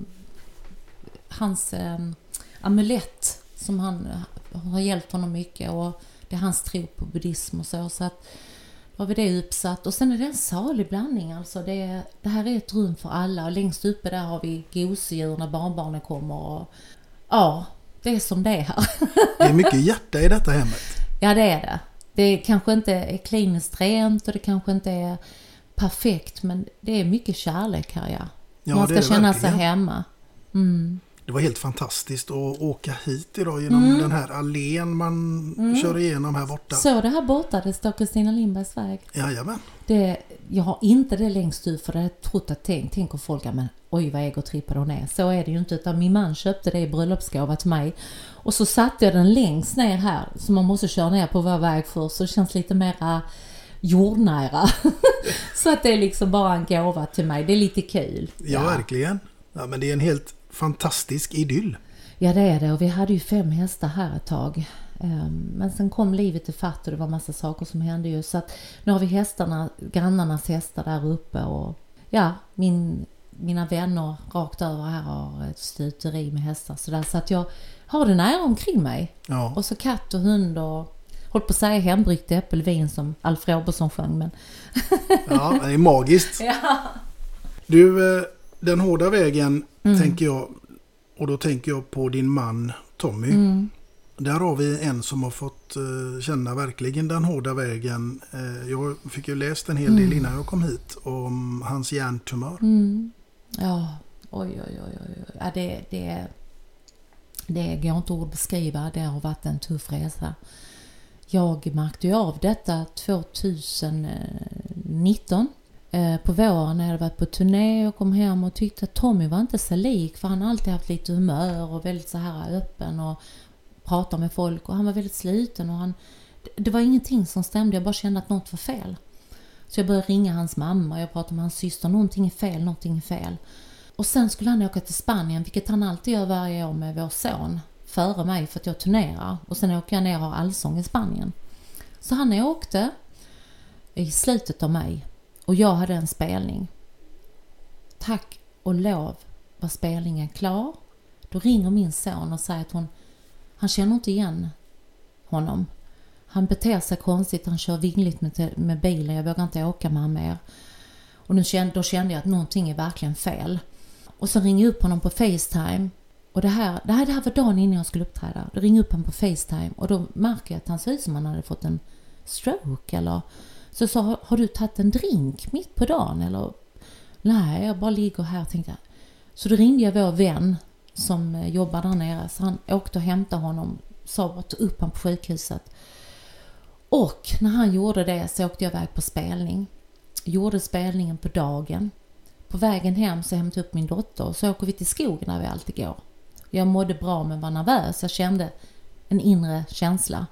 hans eh, amulett som han har hjälpt honom mycket. Och det är hans tro på buddhism och så. Så att har vi det uppsatt. Och sen är det en salig blandning. Alltså det, det här är ett rum för alla. Och längst uppe där har vi gosedjur när barnbarnen kommer. Och, ja, det är som det är här. Det är mycket hjärta i detta hemmet. Ja, det är det. Det kanske inte är kliniskt rent och det kanske inte är perfekt. Men det är mycket kärlek här, ja. Ja, man det ska är det känna verkligen. sig hemma. Mm. Det var helt fantastiskt att åka hit idag genom Mm. den här allén man Mm. kör igenom här borta. Så det här borta, det står Kristina Lindbergs väg. Jajamän. Det, jag har inte det längst ut för det jag trott att tänk, tänker folk men oj vad egotrippad hon är. Så är det ju inte, utan min man köpte det i bröllopsgåva till mig. Och så satte jag den längst ner här så man måste köra ner på vår väg först, så det känns lite mera jordnära. Så att det är liksom bara en gåva till mig. Det är lite kul. Ja, ja. Verkligen. Ja, men det är en helt fantastisk idyll. Ja, det är det. Och vi hade ju fem hästar här ett tag. Men sen kom livet i fatt och det var massa saker som hände ju. Så att nu har vi hästarna, grannarnas hästar där uppe. Och ja, min, mina vänner rakt över här har ett stuteri med hästar. Så, där, så att jag har det nära omkring mig. Ja. Och så katt och hund och håll på att säga hembryggt äppelvin som Alf Robertson sjöng. Men... Ja, det är magiskt. Ja. Du, den hårda vägen Mm. tänker jag, och då tänker jag på din man Tommy. Mm. Där har vi en som har fått uh, känna verkligen den hårda vägen. Uh, jag fick ju läst en hel del Mm. innan jag kom hit om hans hjärntumör. Mm. Ja, oj oj oj oj. Ja, det, det, det går inte ord att beskriva. Det har varit en tuff resa. Jag märkte ju av detta tjugonitton. Eh, på våren när jag hade varit på turné och kom hem och tyckte att Tommy var inte så lik. För han har alltid haft lite humör och väldigt så här öppen och pratar med folk. Och han var väldigt sluten och han, det var ingenting som stämde. Jag bara kände att något var fel. Så jag började ringa hans mamma. Jag pratade med hans syster. Någonting är fel, någonting är fel. Och sen skulle han åka till Spanien, vilket han alltid gör varje år med vår son. före mig för att jag turnerar. Och sen åker jag ner och har allsång i Spanien. Så han åkte i slutet av maj. Och jag hade en spelning. Tack och lov var spelningen klar. Då ringer min son och säger att hon, han känner inte igen honom. Han beter sig konstigt, han kör vingligt med, med bilen. Jag vågar inte åka med mer. Och nu kände, då kände jag att någonting är verkligen fel. Och så ringer jag upp honom på FaceTime. Och det här, det här, det här var dagen innan jag skulle uppträda. Då ringer jag upp honom på FaceTime. Och då märker jag att han ser ut som han hade fått en stroke. Eller så sa har, har du tagit en drink mitt på dagen? Eller nej, jag bara ligger här och tänkte. Så då ringde jag vår vän som jobbar där nere. Så han åkte och hämtade honom. Sa att ta upp honom på sjukhuset. Och när han gjorde det så åkte jag iväg på spelning. Gjorde spelningen på dagen. På vägen hem så hämtade jag upp min dotter. Och så åker vi till skogen där vi alltid går. Jag mådde bra men var nervös. Jag kände en inre känsla.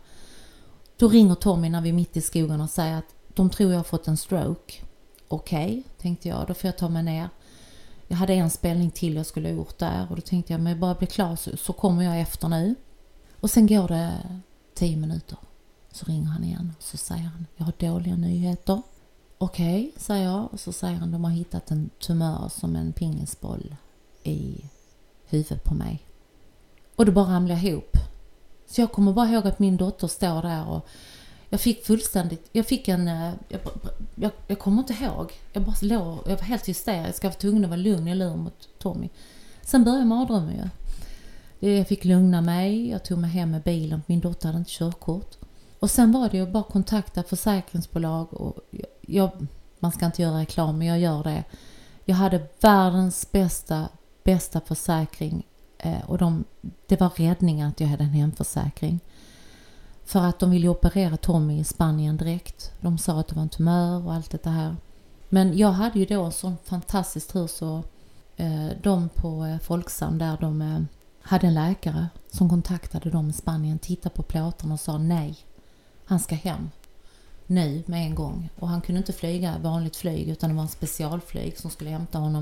Då ringer Tommy när vi är mitt i skogen och säger att de tror jag har fått en stroke. Okej, okay, tänkte jag. Då får jag ta mig ner. Jag hade en spelning till jag skulle ha gjort där. Och då tänkte jag, men jag bara blir klar så, så kommer jag efter nu. Och sen går det tio minuter. Så ringer han igen och så säger han, jag har dåliga nyheter. Okej, okay, säger jag. Och så säger han, de har hittat en tumör som en pingisboll i huvudet på mig. Och det bara ramlar ihop. Så jag kommer bara ihåg att min dotter står där och jag fick fullständigt, jag fick en, jag, jag, jag kommer inte ihåg. Jag bara låg, jag var helt hysterisk. Jag var tvungen att vara lugn, jag låg mot Tommy. Sen började mardrömmen ju. Jag fick lugna mig, jag tog mig hem med bilen, min dotter hade inte körkort. Och sen var det ju bara kontakta försäkringsbolag och jag, man ska inte göra reklam men jag gör det. Jag hade världens bästa, bästa försäkring eh, och de, det var räddningen att jag hade en hemförsäkring. För att de ville operera Tommy i Spanien direkt. De sa att det var en tumör och allt det här. Men jag hade ju då en sån fantastisk tur så eh, de på eh, Folksam där de eh, hade en läkare som kontaktade dem i Spanien, tittade på plåtarna och sa nej. Han ska hem nu med en gång. Och han kunde inte flyga vanligt flyg utan det var en specialflyg som skulle hämta honom.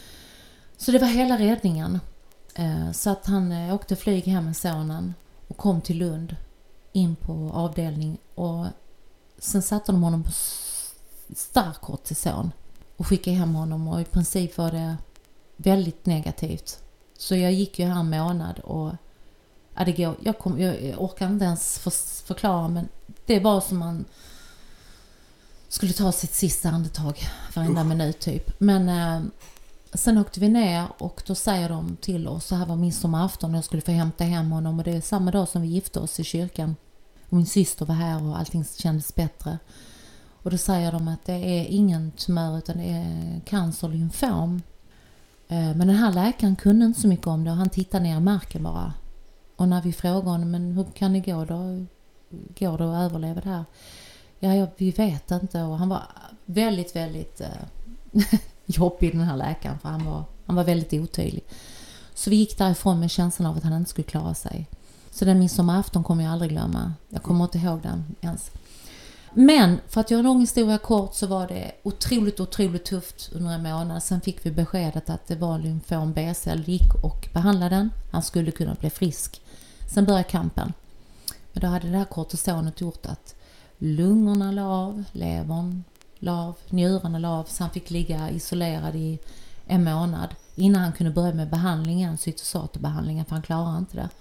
Så det var hela räddningen. Så att han åkte flyg hem med sonen och kom till Lund in på avdelning. Och sen satte de honom på starkkort till son och skickade hem honom. Och i princip var det väldigt negativt. Så jag gick ju här en månad och ja, det går, jag, kom, jag orkar inte ens för, förklara men det var som man skulle ta sitt sista andetag varenda uh. minut typ. Men eh, sen åkte vi ner och då säger de till oss, så här var midsommarafton och jag skulle få hämta hem honom och det är samma dag som vi gifte oss i kyrkan. Och min syster var här och allting kändes bättre. Och då säger de att det är ingen tumör utan det är cancer och lymfom. Eh, men den här läkaren kunde inte så mycket om det och han tittade ner i marken bara. Och när vi frågade honom, men hur kan det gå då? Går det att överleva det här? Ja, ja, vi vet inte. Och han var väldigt, väldigt eh, jobbig den här läkaren. För han var, han var väldigt otydlig. Så vi gick därifrån med känslan av att han inte skulle klara sig. Så den midsommarafton kommer jag aldrig glömma. Jag kommer inte ihåg den ens. Men för att göra en lång historia kort så var det otroligt, otroligt tufft under en månad. Sen fick vi beskedet att det var lymfom B-cell, gick och behandlade den. Han skulle kunna bli frisk. Sen började kampen. Men då hade det här kortisonet gjort att lungorna la av, levern la av, njurarna la av. Så han fick ligga isolerad i en månad innan han kunde börja med behandlingen, cytostatebehandlingen, för han klarade inte det.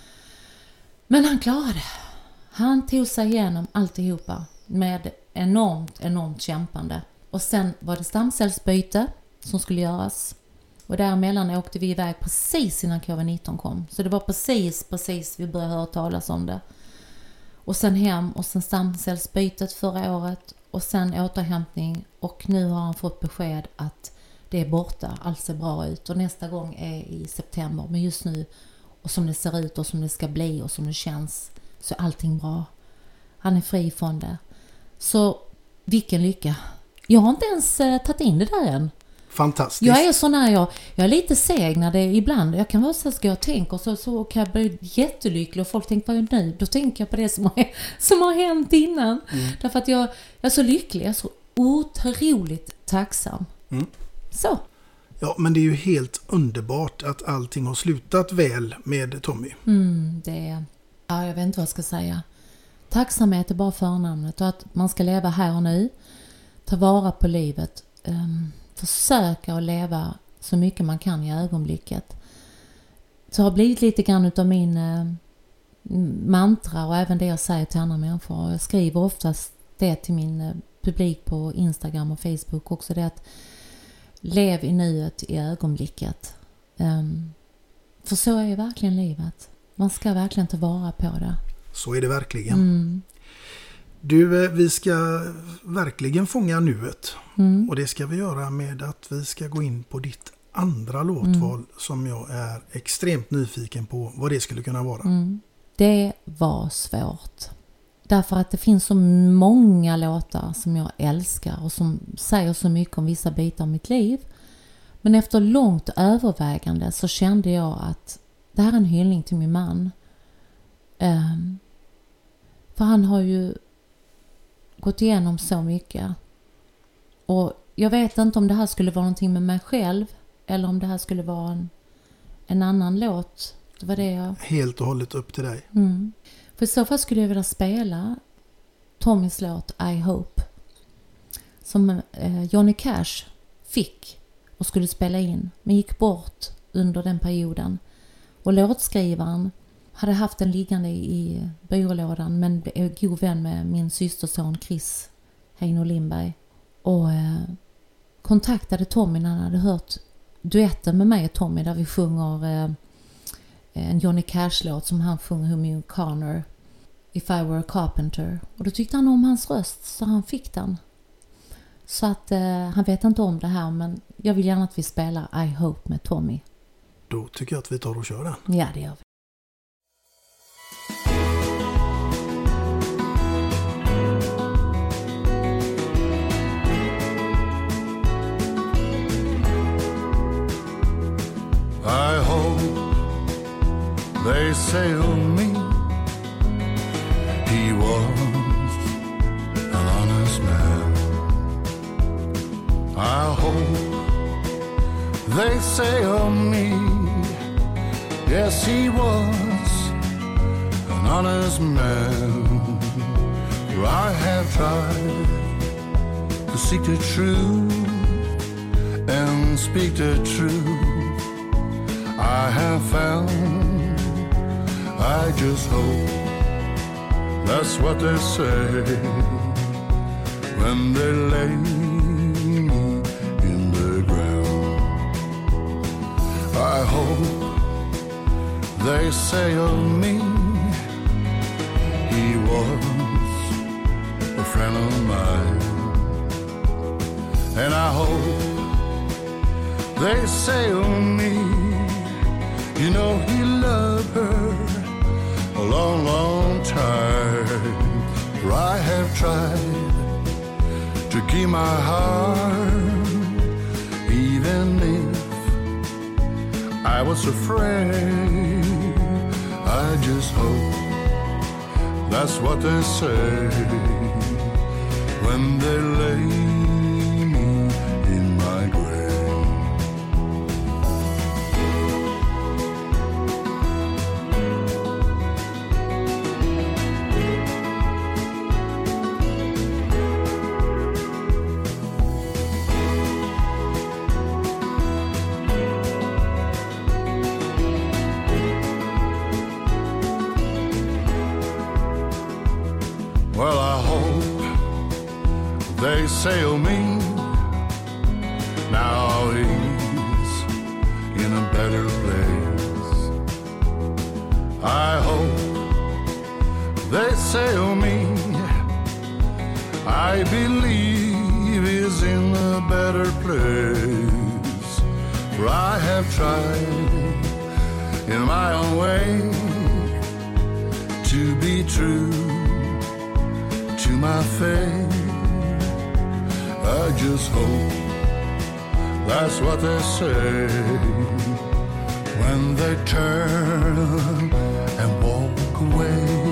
Men han klarade det. Han tog sig igenom alltihopa med enormt, enormt kämpande. Och sen var det stamcellsbyte som skulle göras. Och däremellan åkte vi iväg precis innan covid nitton kom. Så det var precis, precis vi började höra talas om det. Och sen hem och sen stamcellsbytet förra året. Och sen återhämtning. Och nu har han fått besked att det är borta. Allt ser bra ut. Och nästa gång är i september. Men just nu, och som det ser ut och som det ska bli och som det känns, så är allting bra. Han är fri från det. Så vilken lycka. Jag har inte ens uh, tagit in det där än. Fantastiskt. Jag är sån här, jag, jag är lite seg när det ibland, jag kan vara så ska jag tänka och så, så kan jag bli jättelycklig och folk tänker, vad är nu? Då tänker jag på det som har, som har hänt innan. Mm. Därför att jag, jag är så lycklig, jag är så otroligt tacksam. Mm. Så. Ja, men det är ju helt underbart att allting har slutat väl med Tommy. Mm, det är... Ja, jag vet inte vad jag ska säga. Tacksamhet är bara förnamnet och att man ska leva här och nu. Ta vara på livet. Um, försöka att leva så mycket man kan i ögonblicket. Så har blivit lite grann utav min uh, mantra och även det jag säger till andra människor. Jag skriver oftast det till min uh, publik på Instagram och Facebook också. Det att lev i nuet i ögonblicket. Um, för så är ju verkligen livet. Man ska verkligen ta vara på det. Så är det verkligen. Mm. Du, vi ska verkligen fånga nuet. Mm. Och det ska vi göra med att vi ska gå in på ditt andra låtval mm. som jag är extremt nyfiken på vad det skulle kunna vara. Mm. Det var svårt. Därför att det finns så många låtar som jag älskar och som säger så mycket om vissa bitar av mitt liv. Men efter långt övervägande så kände jag att det här är en hyllning till min man. Um, för han har ju gått igenom så mycket. Och jag vet inte om det här skulle vara någonting med mig själv eller om det här skulle vara en, en annan låt. Det var det jag... Helt och hållet upp till dig. Mm. För i så fall skulle jag vilja spela Tommys låt I Hope. Som eh, Johnny Cash fick och skulle spela in. Men gick bort under den perioden. Och låtskrivaren hade haft den liggande i byrålådan men är god vän med min systerson Chris Heino Lindberg. Och eh, kontaktade Tommy när han hade hört duetten med mig och Tommy där vi sjunger eh, en Johnny Cash-låt som han sjunger Hugh Connor, If I Were a Carpenter. Och då tyckte han om hans röst så han fick den. Så att eh, han vet inte om det här men jag vill gärna att vi spelar I Hope med Tommy. Då tycker jag att vi tar och kör den. Ja, det gör vi. I hope they say of me he was an honest man. I hope they say of me, yes, he was an honest man. For I have tried to seek the truth and speak the truth. I have found, I just hope that's what they say when they lay me in the ground. I hope they say of me he was a friend of mine. And I hope they say of me, you know, he loved her a long, long time. For I have tried to keep my heart, even if I was afraid. I just hope that's what they say when they lay me in my grave. Well, I hope they say of me now he's in a better place. I hope they say of me I believe he's in a better place. For I have tried in my own way to be true to my faith. I just hope that's what they say when they turn and walk away.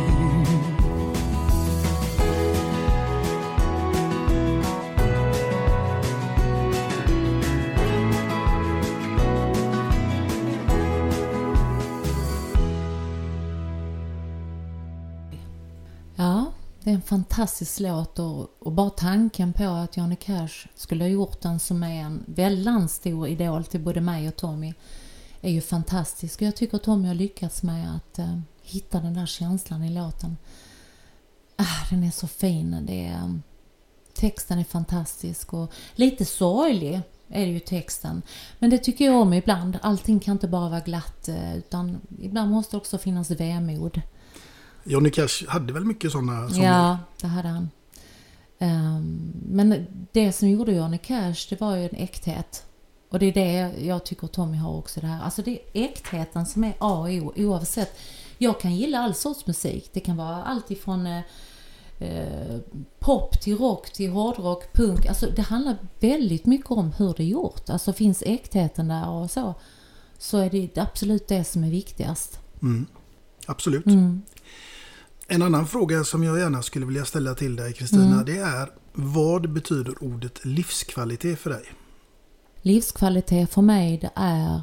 Ja, det är en fantastisk låt och, och bara tanken på att Johnny Cash skulle ha gjort den som är en väldigt stor idol till både mig och Tommy är ju fantastisk. Jag tycker att Tommy har lyckats med att uh, hitta den där känslan i låten. Ah, den är så fin. Det är, um, texten är fantastisk och lite sorglig är det ju texten. Men det tycker jag om ibland. Allting kan inte bara vara glatt utan ibland måste också finnas vemod. Johnny Cash hade väl mycket sådana sånger? Ja, det hade han. Um, men det som gjorde Johnny Cash, det var ju en äkthet. Och det är det jag tycker Tommy har också det här. Alltså det är äktheten som är A och O oavsett. Jag kan gilla all sorts musik. Det kan vara allt ifrån eh, eh, pop till rock till hårdrock, punk. Alltså det handlar väldigt mycket om hur det är gjort. Alltså finns äktheten där och så. Så är det absolut det som är viktigast. Mm. Absolut. Mm. En annan fråga som jag gärna skulle vilja ställa till dig, Kristina, mm. det är: vad betyder ordet livskvalitet för dig? Livskvalitet för mig, det är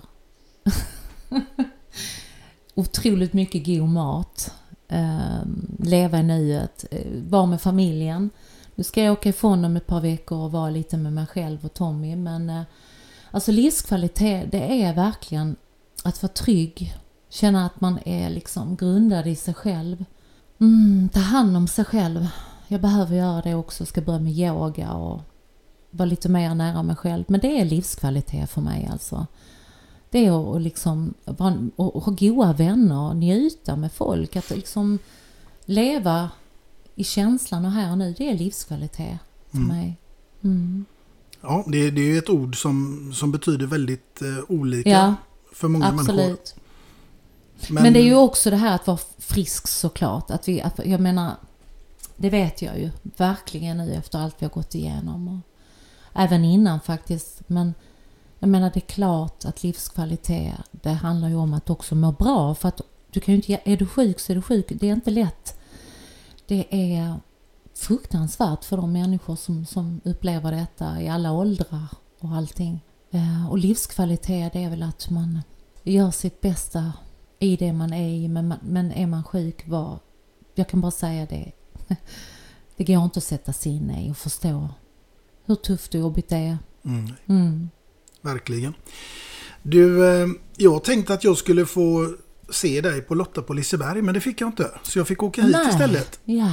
otroligt mycket god mat. Eh, leva i nuet. Eh, vara med familjen. Nu ska jag åka ifrån om ett par veckor och vara lite med mig själv och Tommy. Men eh, alltså livskvalitet, det är verkligen att vara trygg. Känna att man är liksom grundad i sig själv. Mm, ta hand om sig själv. Jag behöver göra det också. Ska börja med yoga och vara lite mer nära mig själv. Men det är livskvalitet för mig alltså. Det är att liksom att ha goda vänner, njuta med folk, att liksom leva i känslan och här och nu, det är livskvalitet för mm. mig. Mm. Ja, det, det är ju ett ord som, som betyder väldigt eh, olika ja, för många absolut. människor. Men, Men det är ju också det här att vara frisk såklart. Att vi, att, jag menar, det vet jag ju verkligen nu efter allt vi har gått igenom. Och även innan faktiskt. Men jag menar, det är klart att livskvalitet, det handlar ju om att också må bra. För att du kan ju inte, är du sjuk så är du sjuk. Det är inte lätt. Det är fruktansvärt för de människor som, som upplever detta i alla åldrar och allting. Och livskvalitet, det är väl att man gör sitt bästa i det man är i. Men, men är man sjuk, var, jag kan bara säga det. Det går inte att sätta sig in i och förstå hur tufft och jobbigt det är. Mm. Mm. Verkligen. Du, eh, jag tänkte att jag skulle få se dig på Lotta på Liseberg, men det fick jag inte. Så jag fick åka hit Nej. istället. Ja.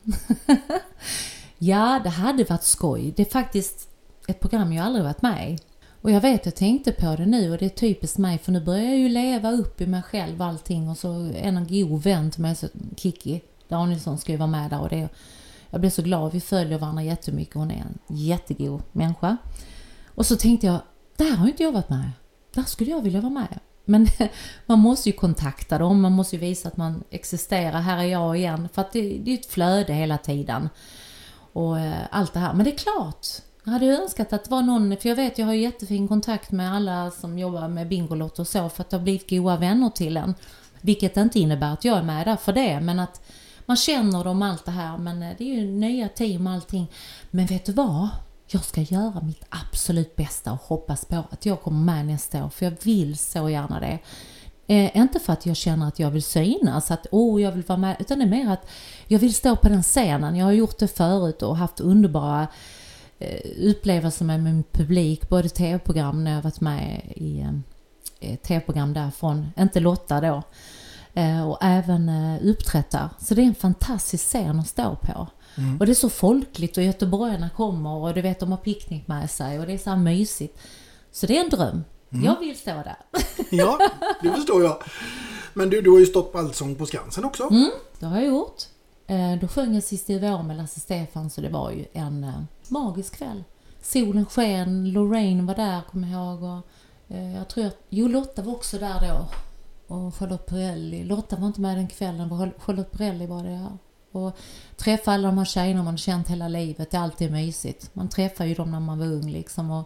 Ja, det hade varit skoj. Det är faktiskt ett program jag aldrig varit med i. Och jag vet, jag tänkte på det nu och det är typiskt mig, för nu börjar jag ju leva upp i mig själv allting. Och så en god vän till mig, så Kiki Danielsson, ska ju vara med där. Och det, jag blev så glad, vi följer varandra jättemycket. Hon är en jättegod människa. Och så tänkte jag, där har inte jag varit med. Där skulle jag vilja vara med. Men man måste ju kontakta dem. Man måste ju visa att man existerar. Här är jag igen. För att det, det är ett flöde hela tiden. Och eh, allt det här. Men det är klart. Jag hade önskat att det var någon. För jag vet, jag har jättefin kontakt med alla som jobbar med Bingolotto och så. För att det har blivit goda vänner till en. Vilket inte innebär att jag är med där för det. Men att man känner dem allt det här. Men det är ju nya team och allting. Men vet du vad? Jag ska göra mitt absolut bästa och hoppas på att jag kommer med nästa år. För jag vill så gärna det. Eh, inte för att jag känner att jag vill synas. Att oh, jag vill vara med. Utan det är mer att jag vill stå på den scenen. Jag har gjort det förut och haft underbara eh, upplevelser med min publik. Både tv-program när jag har varit med i eh, tv-program därifrån. Inte Lotta då. Eh, och även eh, uppträttar. Så det är en fantastisk scen att stå på. Mm. Och det är så folkligt och göteborgarna kommer och du vet, de har picknick med sig och det är så här mysigt. Så det är en dröm. Mm. Jag vill stå där. Ja, det förstår jag. Men du, du har ju stått på Allsång på Skansen också. Mm, det har jag gjort. Eh, då sjöng jag sist i vår med Lasse Stefan, så det var ju en eh, magisk kväll. Solen sken, Lorraine var där, kommer jag ihåg. Och, eh, jag tror att, jo, Lotta var också där då. Och Charlotte Perrelli. Lotta var inte med den kvällen, Charlotte Perrelli var det, ja. Och träffa alla de här tjejerna man känt hela livet. Det är alltid mysigt. Man träffar ju dem när man var ung liksom. Och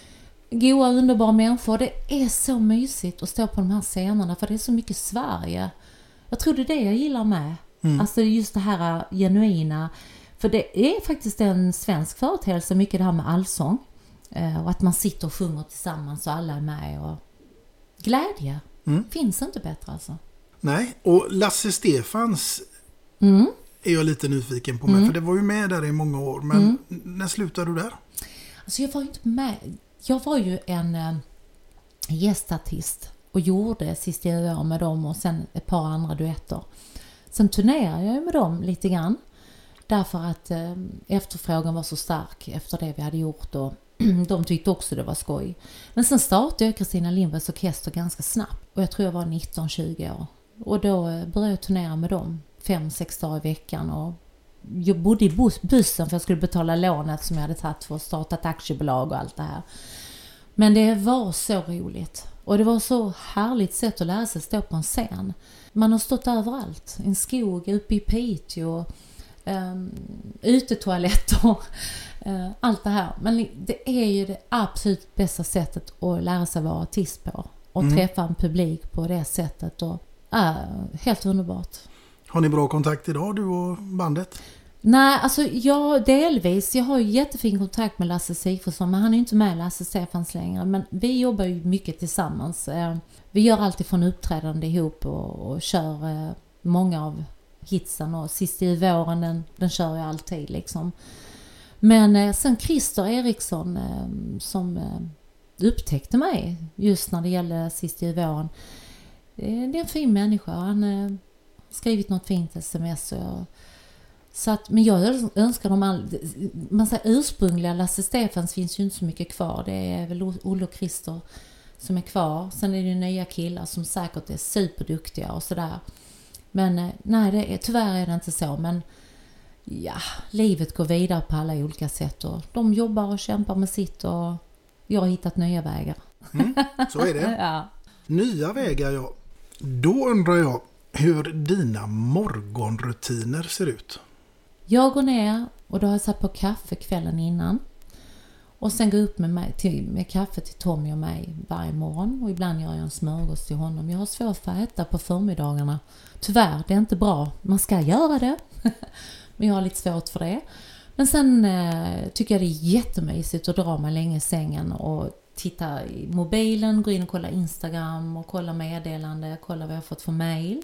goa, underbara människor. Det är så mysigt att stå på de här scenerna. För det är så mycket Sverige. Jag tror det är det jag gillar med. Mm. Alltså just det här genuina. För det är faktiskt en svensk företeelse. Mycket det här med allsång. Och att man sitter och sjunger tillsammans och alla är med. Och glädje. Mm. Finns inte bättre alltså. Nej, och Lasse Stefans... Mm. är jag lite nyfiken på mig. Mm. För det var ju med där i många år. Men Mm. när slutade du där? Alltså jag var ju inte med. Jag var ju en äh, gästartist och gjorde sista år med dem och sen ett par andra duetter. Sen turnerade jag med dem lite grann. Därför att äh, efterfrågan var så stark efter det vi hade gjort och de tyckte också det var skoj. Men sen startade jag Kristina Lindbergs orkester ganska snabbt. Och jag tror jag var nitton tjugo år. Och då började jag turnera med dem fem sex dagar i veckan. Och jag bodde i bus- bussen för jag skulle betala lånet som jag hade tagit för att starta ett aktiebolag och allt det här. Men det var så roligt. Och det var så härligt sätt att lära sig stå på en scen. Man har stått överallt. En skog uppe i Piteå. Um, utetoaletter. Uh, allt det här. Men det är ju det absolut bästa sättet att lära sig vara artist på. Och mm. träffa en publik på det sättet. Och, uh, helt underbart. Har ni bra kontakt idag, du och bandet? Nej, alltså jag delvis. Jag har ju jättefin kontakt med Lasse Sigfridsson, men han är ju inte med Lasse Stefans längre. Men vi jobbar ju mycket tillsammans. Vi gör alltid från uppträdande ihop och, och kör många av hitsen. Och sist i våren, den, den kör jag alltid liksom. Men sen Christer Eriksson som upptäckte mig just när det gäller sist i våren. Det är en fin människa. Han har skrivit något fint sms och jag Så att, men jag önskar dem all, man säger ursprungliga Lasse Stefans finns ju inte så mycket kvar. Det är väl Olle och Christer som är kvar. Sen är det nya killar som säkert är superduktiga och sådär. Men nej, det är, tyvärr är det inte så. Men ja, livet går vidare på alla olika sätt. Och de jobbar och kämpar med sitt och jag har hittat nya vägar. Mm, så är det. Ja. Nya vägar, ja. Då undrar jag hur dina morgonrutiner ser ut. Jag går ner och då har jag satt på kaffe kvällen innan. Och sen går jag upp med, mig, till, med kaffe till Tommy och mig varje morgon. Och ibland gör jag en smörgås till honom. Jag har svårt för att äta på förmiddagarna. Tyvärr, det är inte bra. Man ska göra det. Men jag har lite svårt för det. Men sen eh, tycker jag det är jättemysigt att dra mig länge i sängen och titta i mobilen, gå in och kolla Instagram och kolla meddelande, kolla vad jag har fått för mail.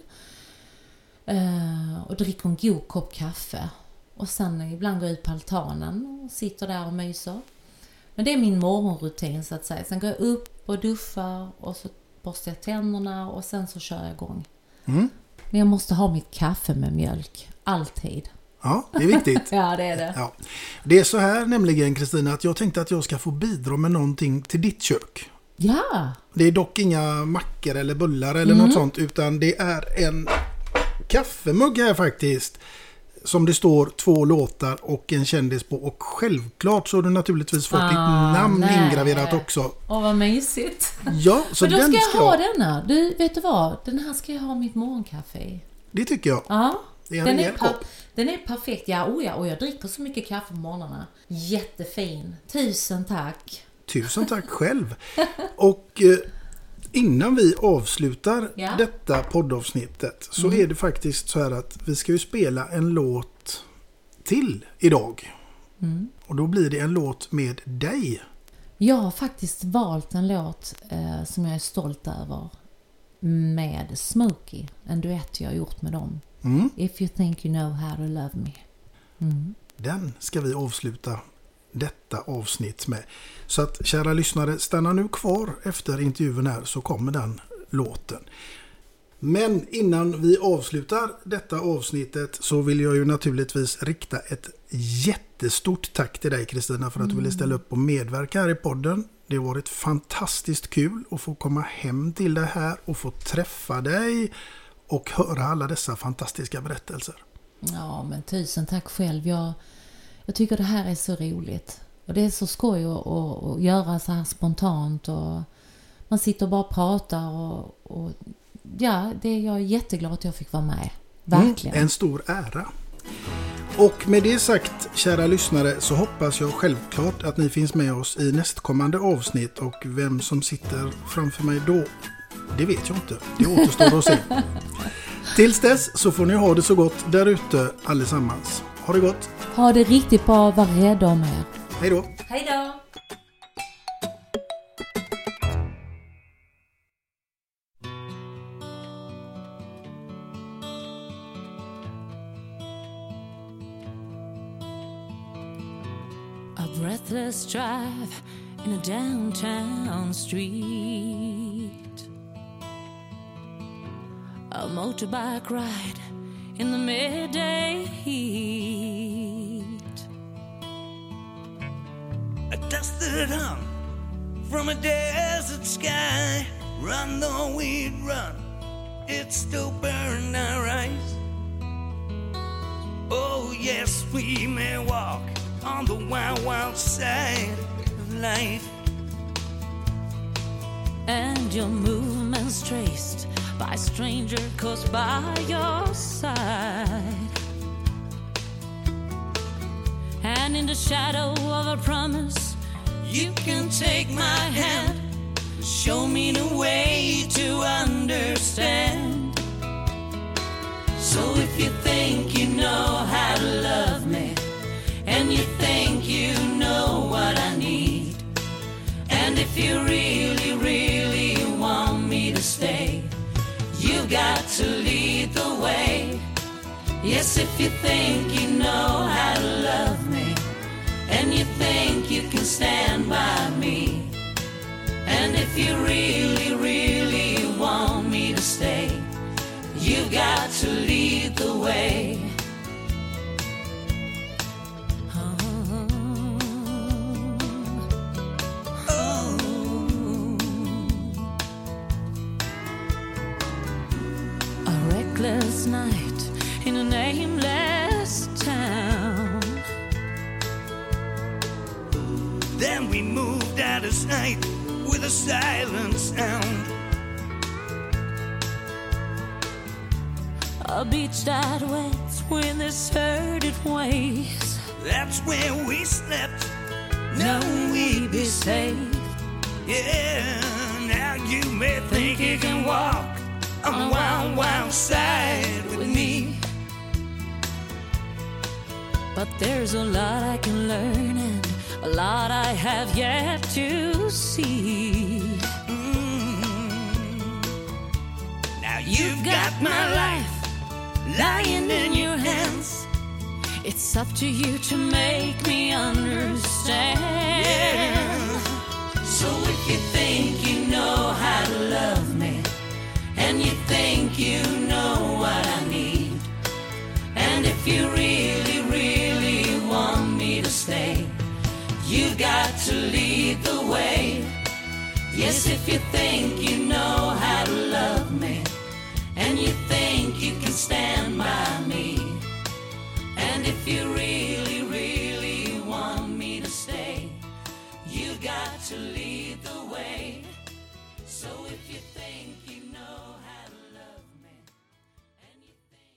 Uh, och dricker en god kopp kaffe. Och sen ibland går jag ut på altanen och sitter där och myser. Men det är min morgonrutin så att säga. Sen går jag upp och duschar och så borstar jag tänderna och sen så kör jag igång. Mm. Men jag måste ha mitt kaffe med mjölk. Alltid. Ja, det är viktigt. Ja, det är det. Ja. Det är så här nämligen, Kristina, att jag tänkte att jag ska få bidra med någonting till ditt kök. Ja. Det är dock inga mackor eller bullar eller Mm. något sånt, utan det är en kaffemugg här faktiskt. Som det står två låtar och en kändis på. Och självklart så har du naturligtvis fått Ah, ditt namn nej. ingraverat också. Åh, vad mysigt. Ja, så Men då den ska jag ska ha jag- denna. Du, vet du vad? Den här ska jag ha mitt morgonkaffe i. Det tycker jag. Ja, Det är en den är, rejäl per- kopp. den är perfekt. Ja, oh ja, och jag dricker så mycket kaffe på morgnarna. Jättefin. Tusen tack. Tusen tack själv. Och eh, innan vi avslutar Ja. detta poddavsnittet så Mm. är det faktiskt så här att vi ska ju spela en låt till idag. Mm. Och då blir det en låt med dig. Jag har faktiskt valt en låt eh, som jag är stolt över med Smokey. En duett jag har gjort med dem. Mm. If you think you know how to love me. Mm. Den ska vi avsluta detta avsnitt med. Så att kära lyssnare, stanna nu kvar efter intervjun här så kommer den låten. Men innan vi avslutar detta avsnittet så vill jag ju naturligtvis rikta ett jättestort tack till dig, Kristina, för att du ville ställa upp och medverka här i podden. Det har varit fantastiskt kul att få komma hem till det här och få träffa dig och höra alla dessa fantastiska berättelser. Ja, men tusen tack själv. Jag, jag tycker det här är så roligt. Och det är så skoj att, att, att göra så här spontant. Och man sitter och bara pratar. Och, och ja, det är jag är jätteglad att jag fick vara med. Verkligen. Mm, en stor ära. Och med det sagt, kära lyssnare, så hoppas jag självklart att ni finns med oss i nästkommande avsnitt. Och vem som sitter framför mig då, det vet jag inte. Det återstår att se. Tills dess så får ni ha det så gott där ute allesammans. Ha det gott. Ha det riktigt bra. Var rädda om er. Hej då. Hej då. A breathless drive in a downtown street. A motorbike ride in the midday heat. A dusted hum from a desert sky. Run though we'd run, it still burned our eyes. Oh yes, we may walk on the wild, wild side of life. And your movements traced by a stranger close by your side. And in the shadow of a promise, you can take my hand, show me the way to understand. So if you think you know how to love me, and you think you know what I need, and if you really, really want me to stay, you got to lead the way. Yes, if you think you know how to love me, and you think you can stand by me, and if you really, really want me to stay, you got to lead the way. Oh, oh. A reckless night in a nameless town. Then we moved out of sight with a silent sound. A beach that waits with deserted waves. That's where we slept, knowing we'd be safe. Yeah, now you may think you can walk on the wild, wild side with me. But there's a lot I can learn and a lot I have yet to see. Mm. Now you've got my life lying in your hands. It's up to you to make me understand. Yeah. So if you think you know how to love me, and you think you know what I need, and if you really, really want me to stay, you've got to lead the way. Yes, if you think you know how to love me, and you think you can stand by me, and if you really, really want me to stay, you got to lead the way. So if you think you know how to love me, and you think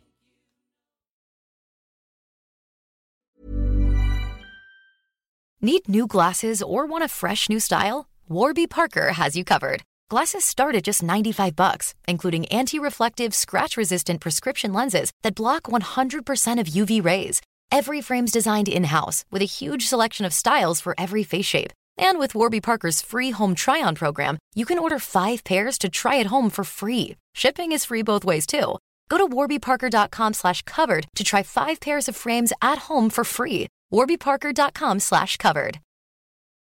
you... Need new glasses or want a fresh new style? Warby Parker has you covered. Glasses start at just ninety-five bucks, including anti-reflective, scratch-resistant prescription lenses that block one hundred percent of U V rays. Every frame's designed in-house with a huge selection of styles for every face shape. And with Warby Parker's free home try-on program, you can order five pairs to try at home for free. Shipping is free both ways, too. Go to warbyparker.com slash covered to try five pairs of frames at home for free. warbyparker.com slash covered.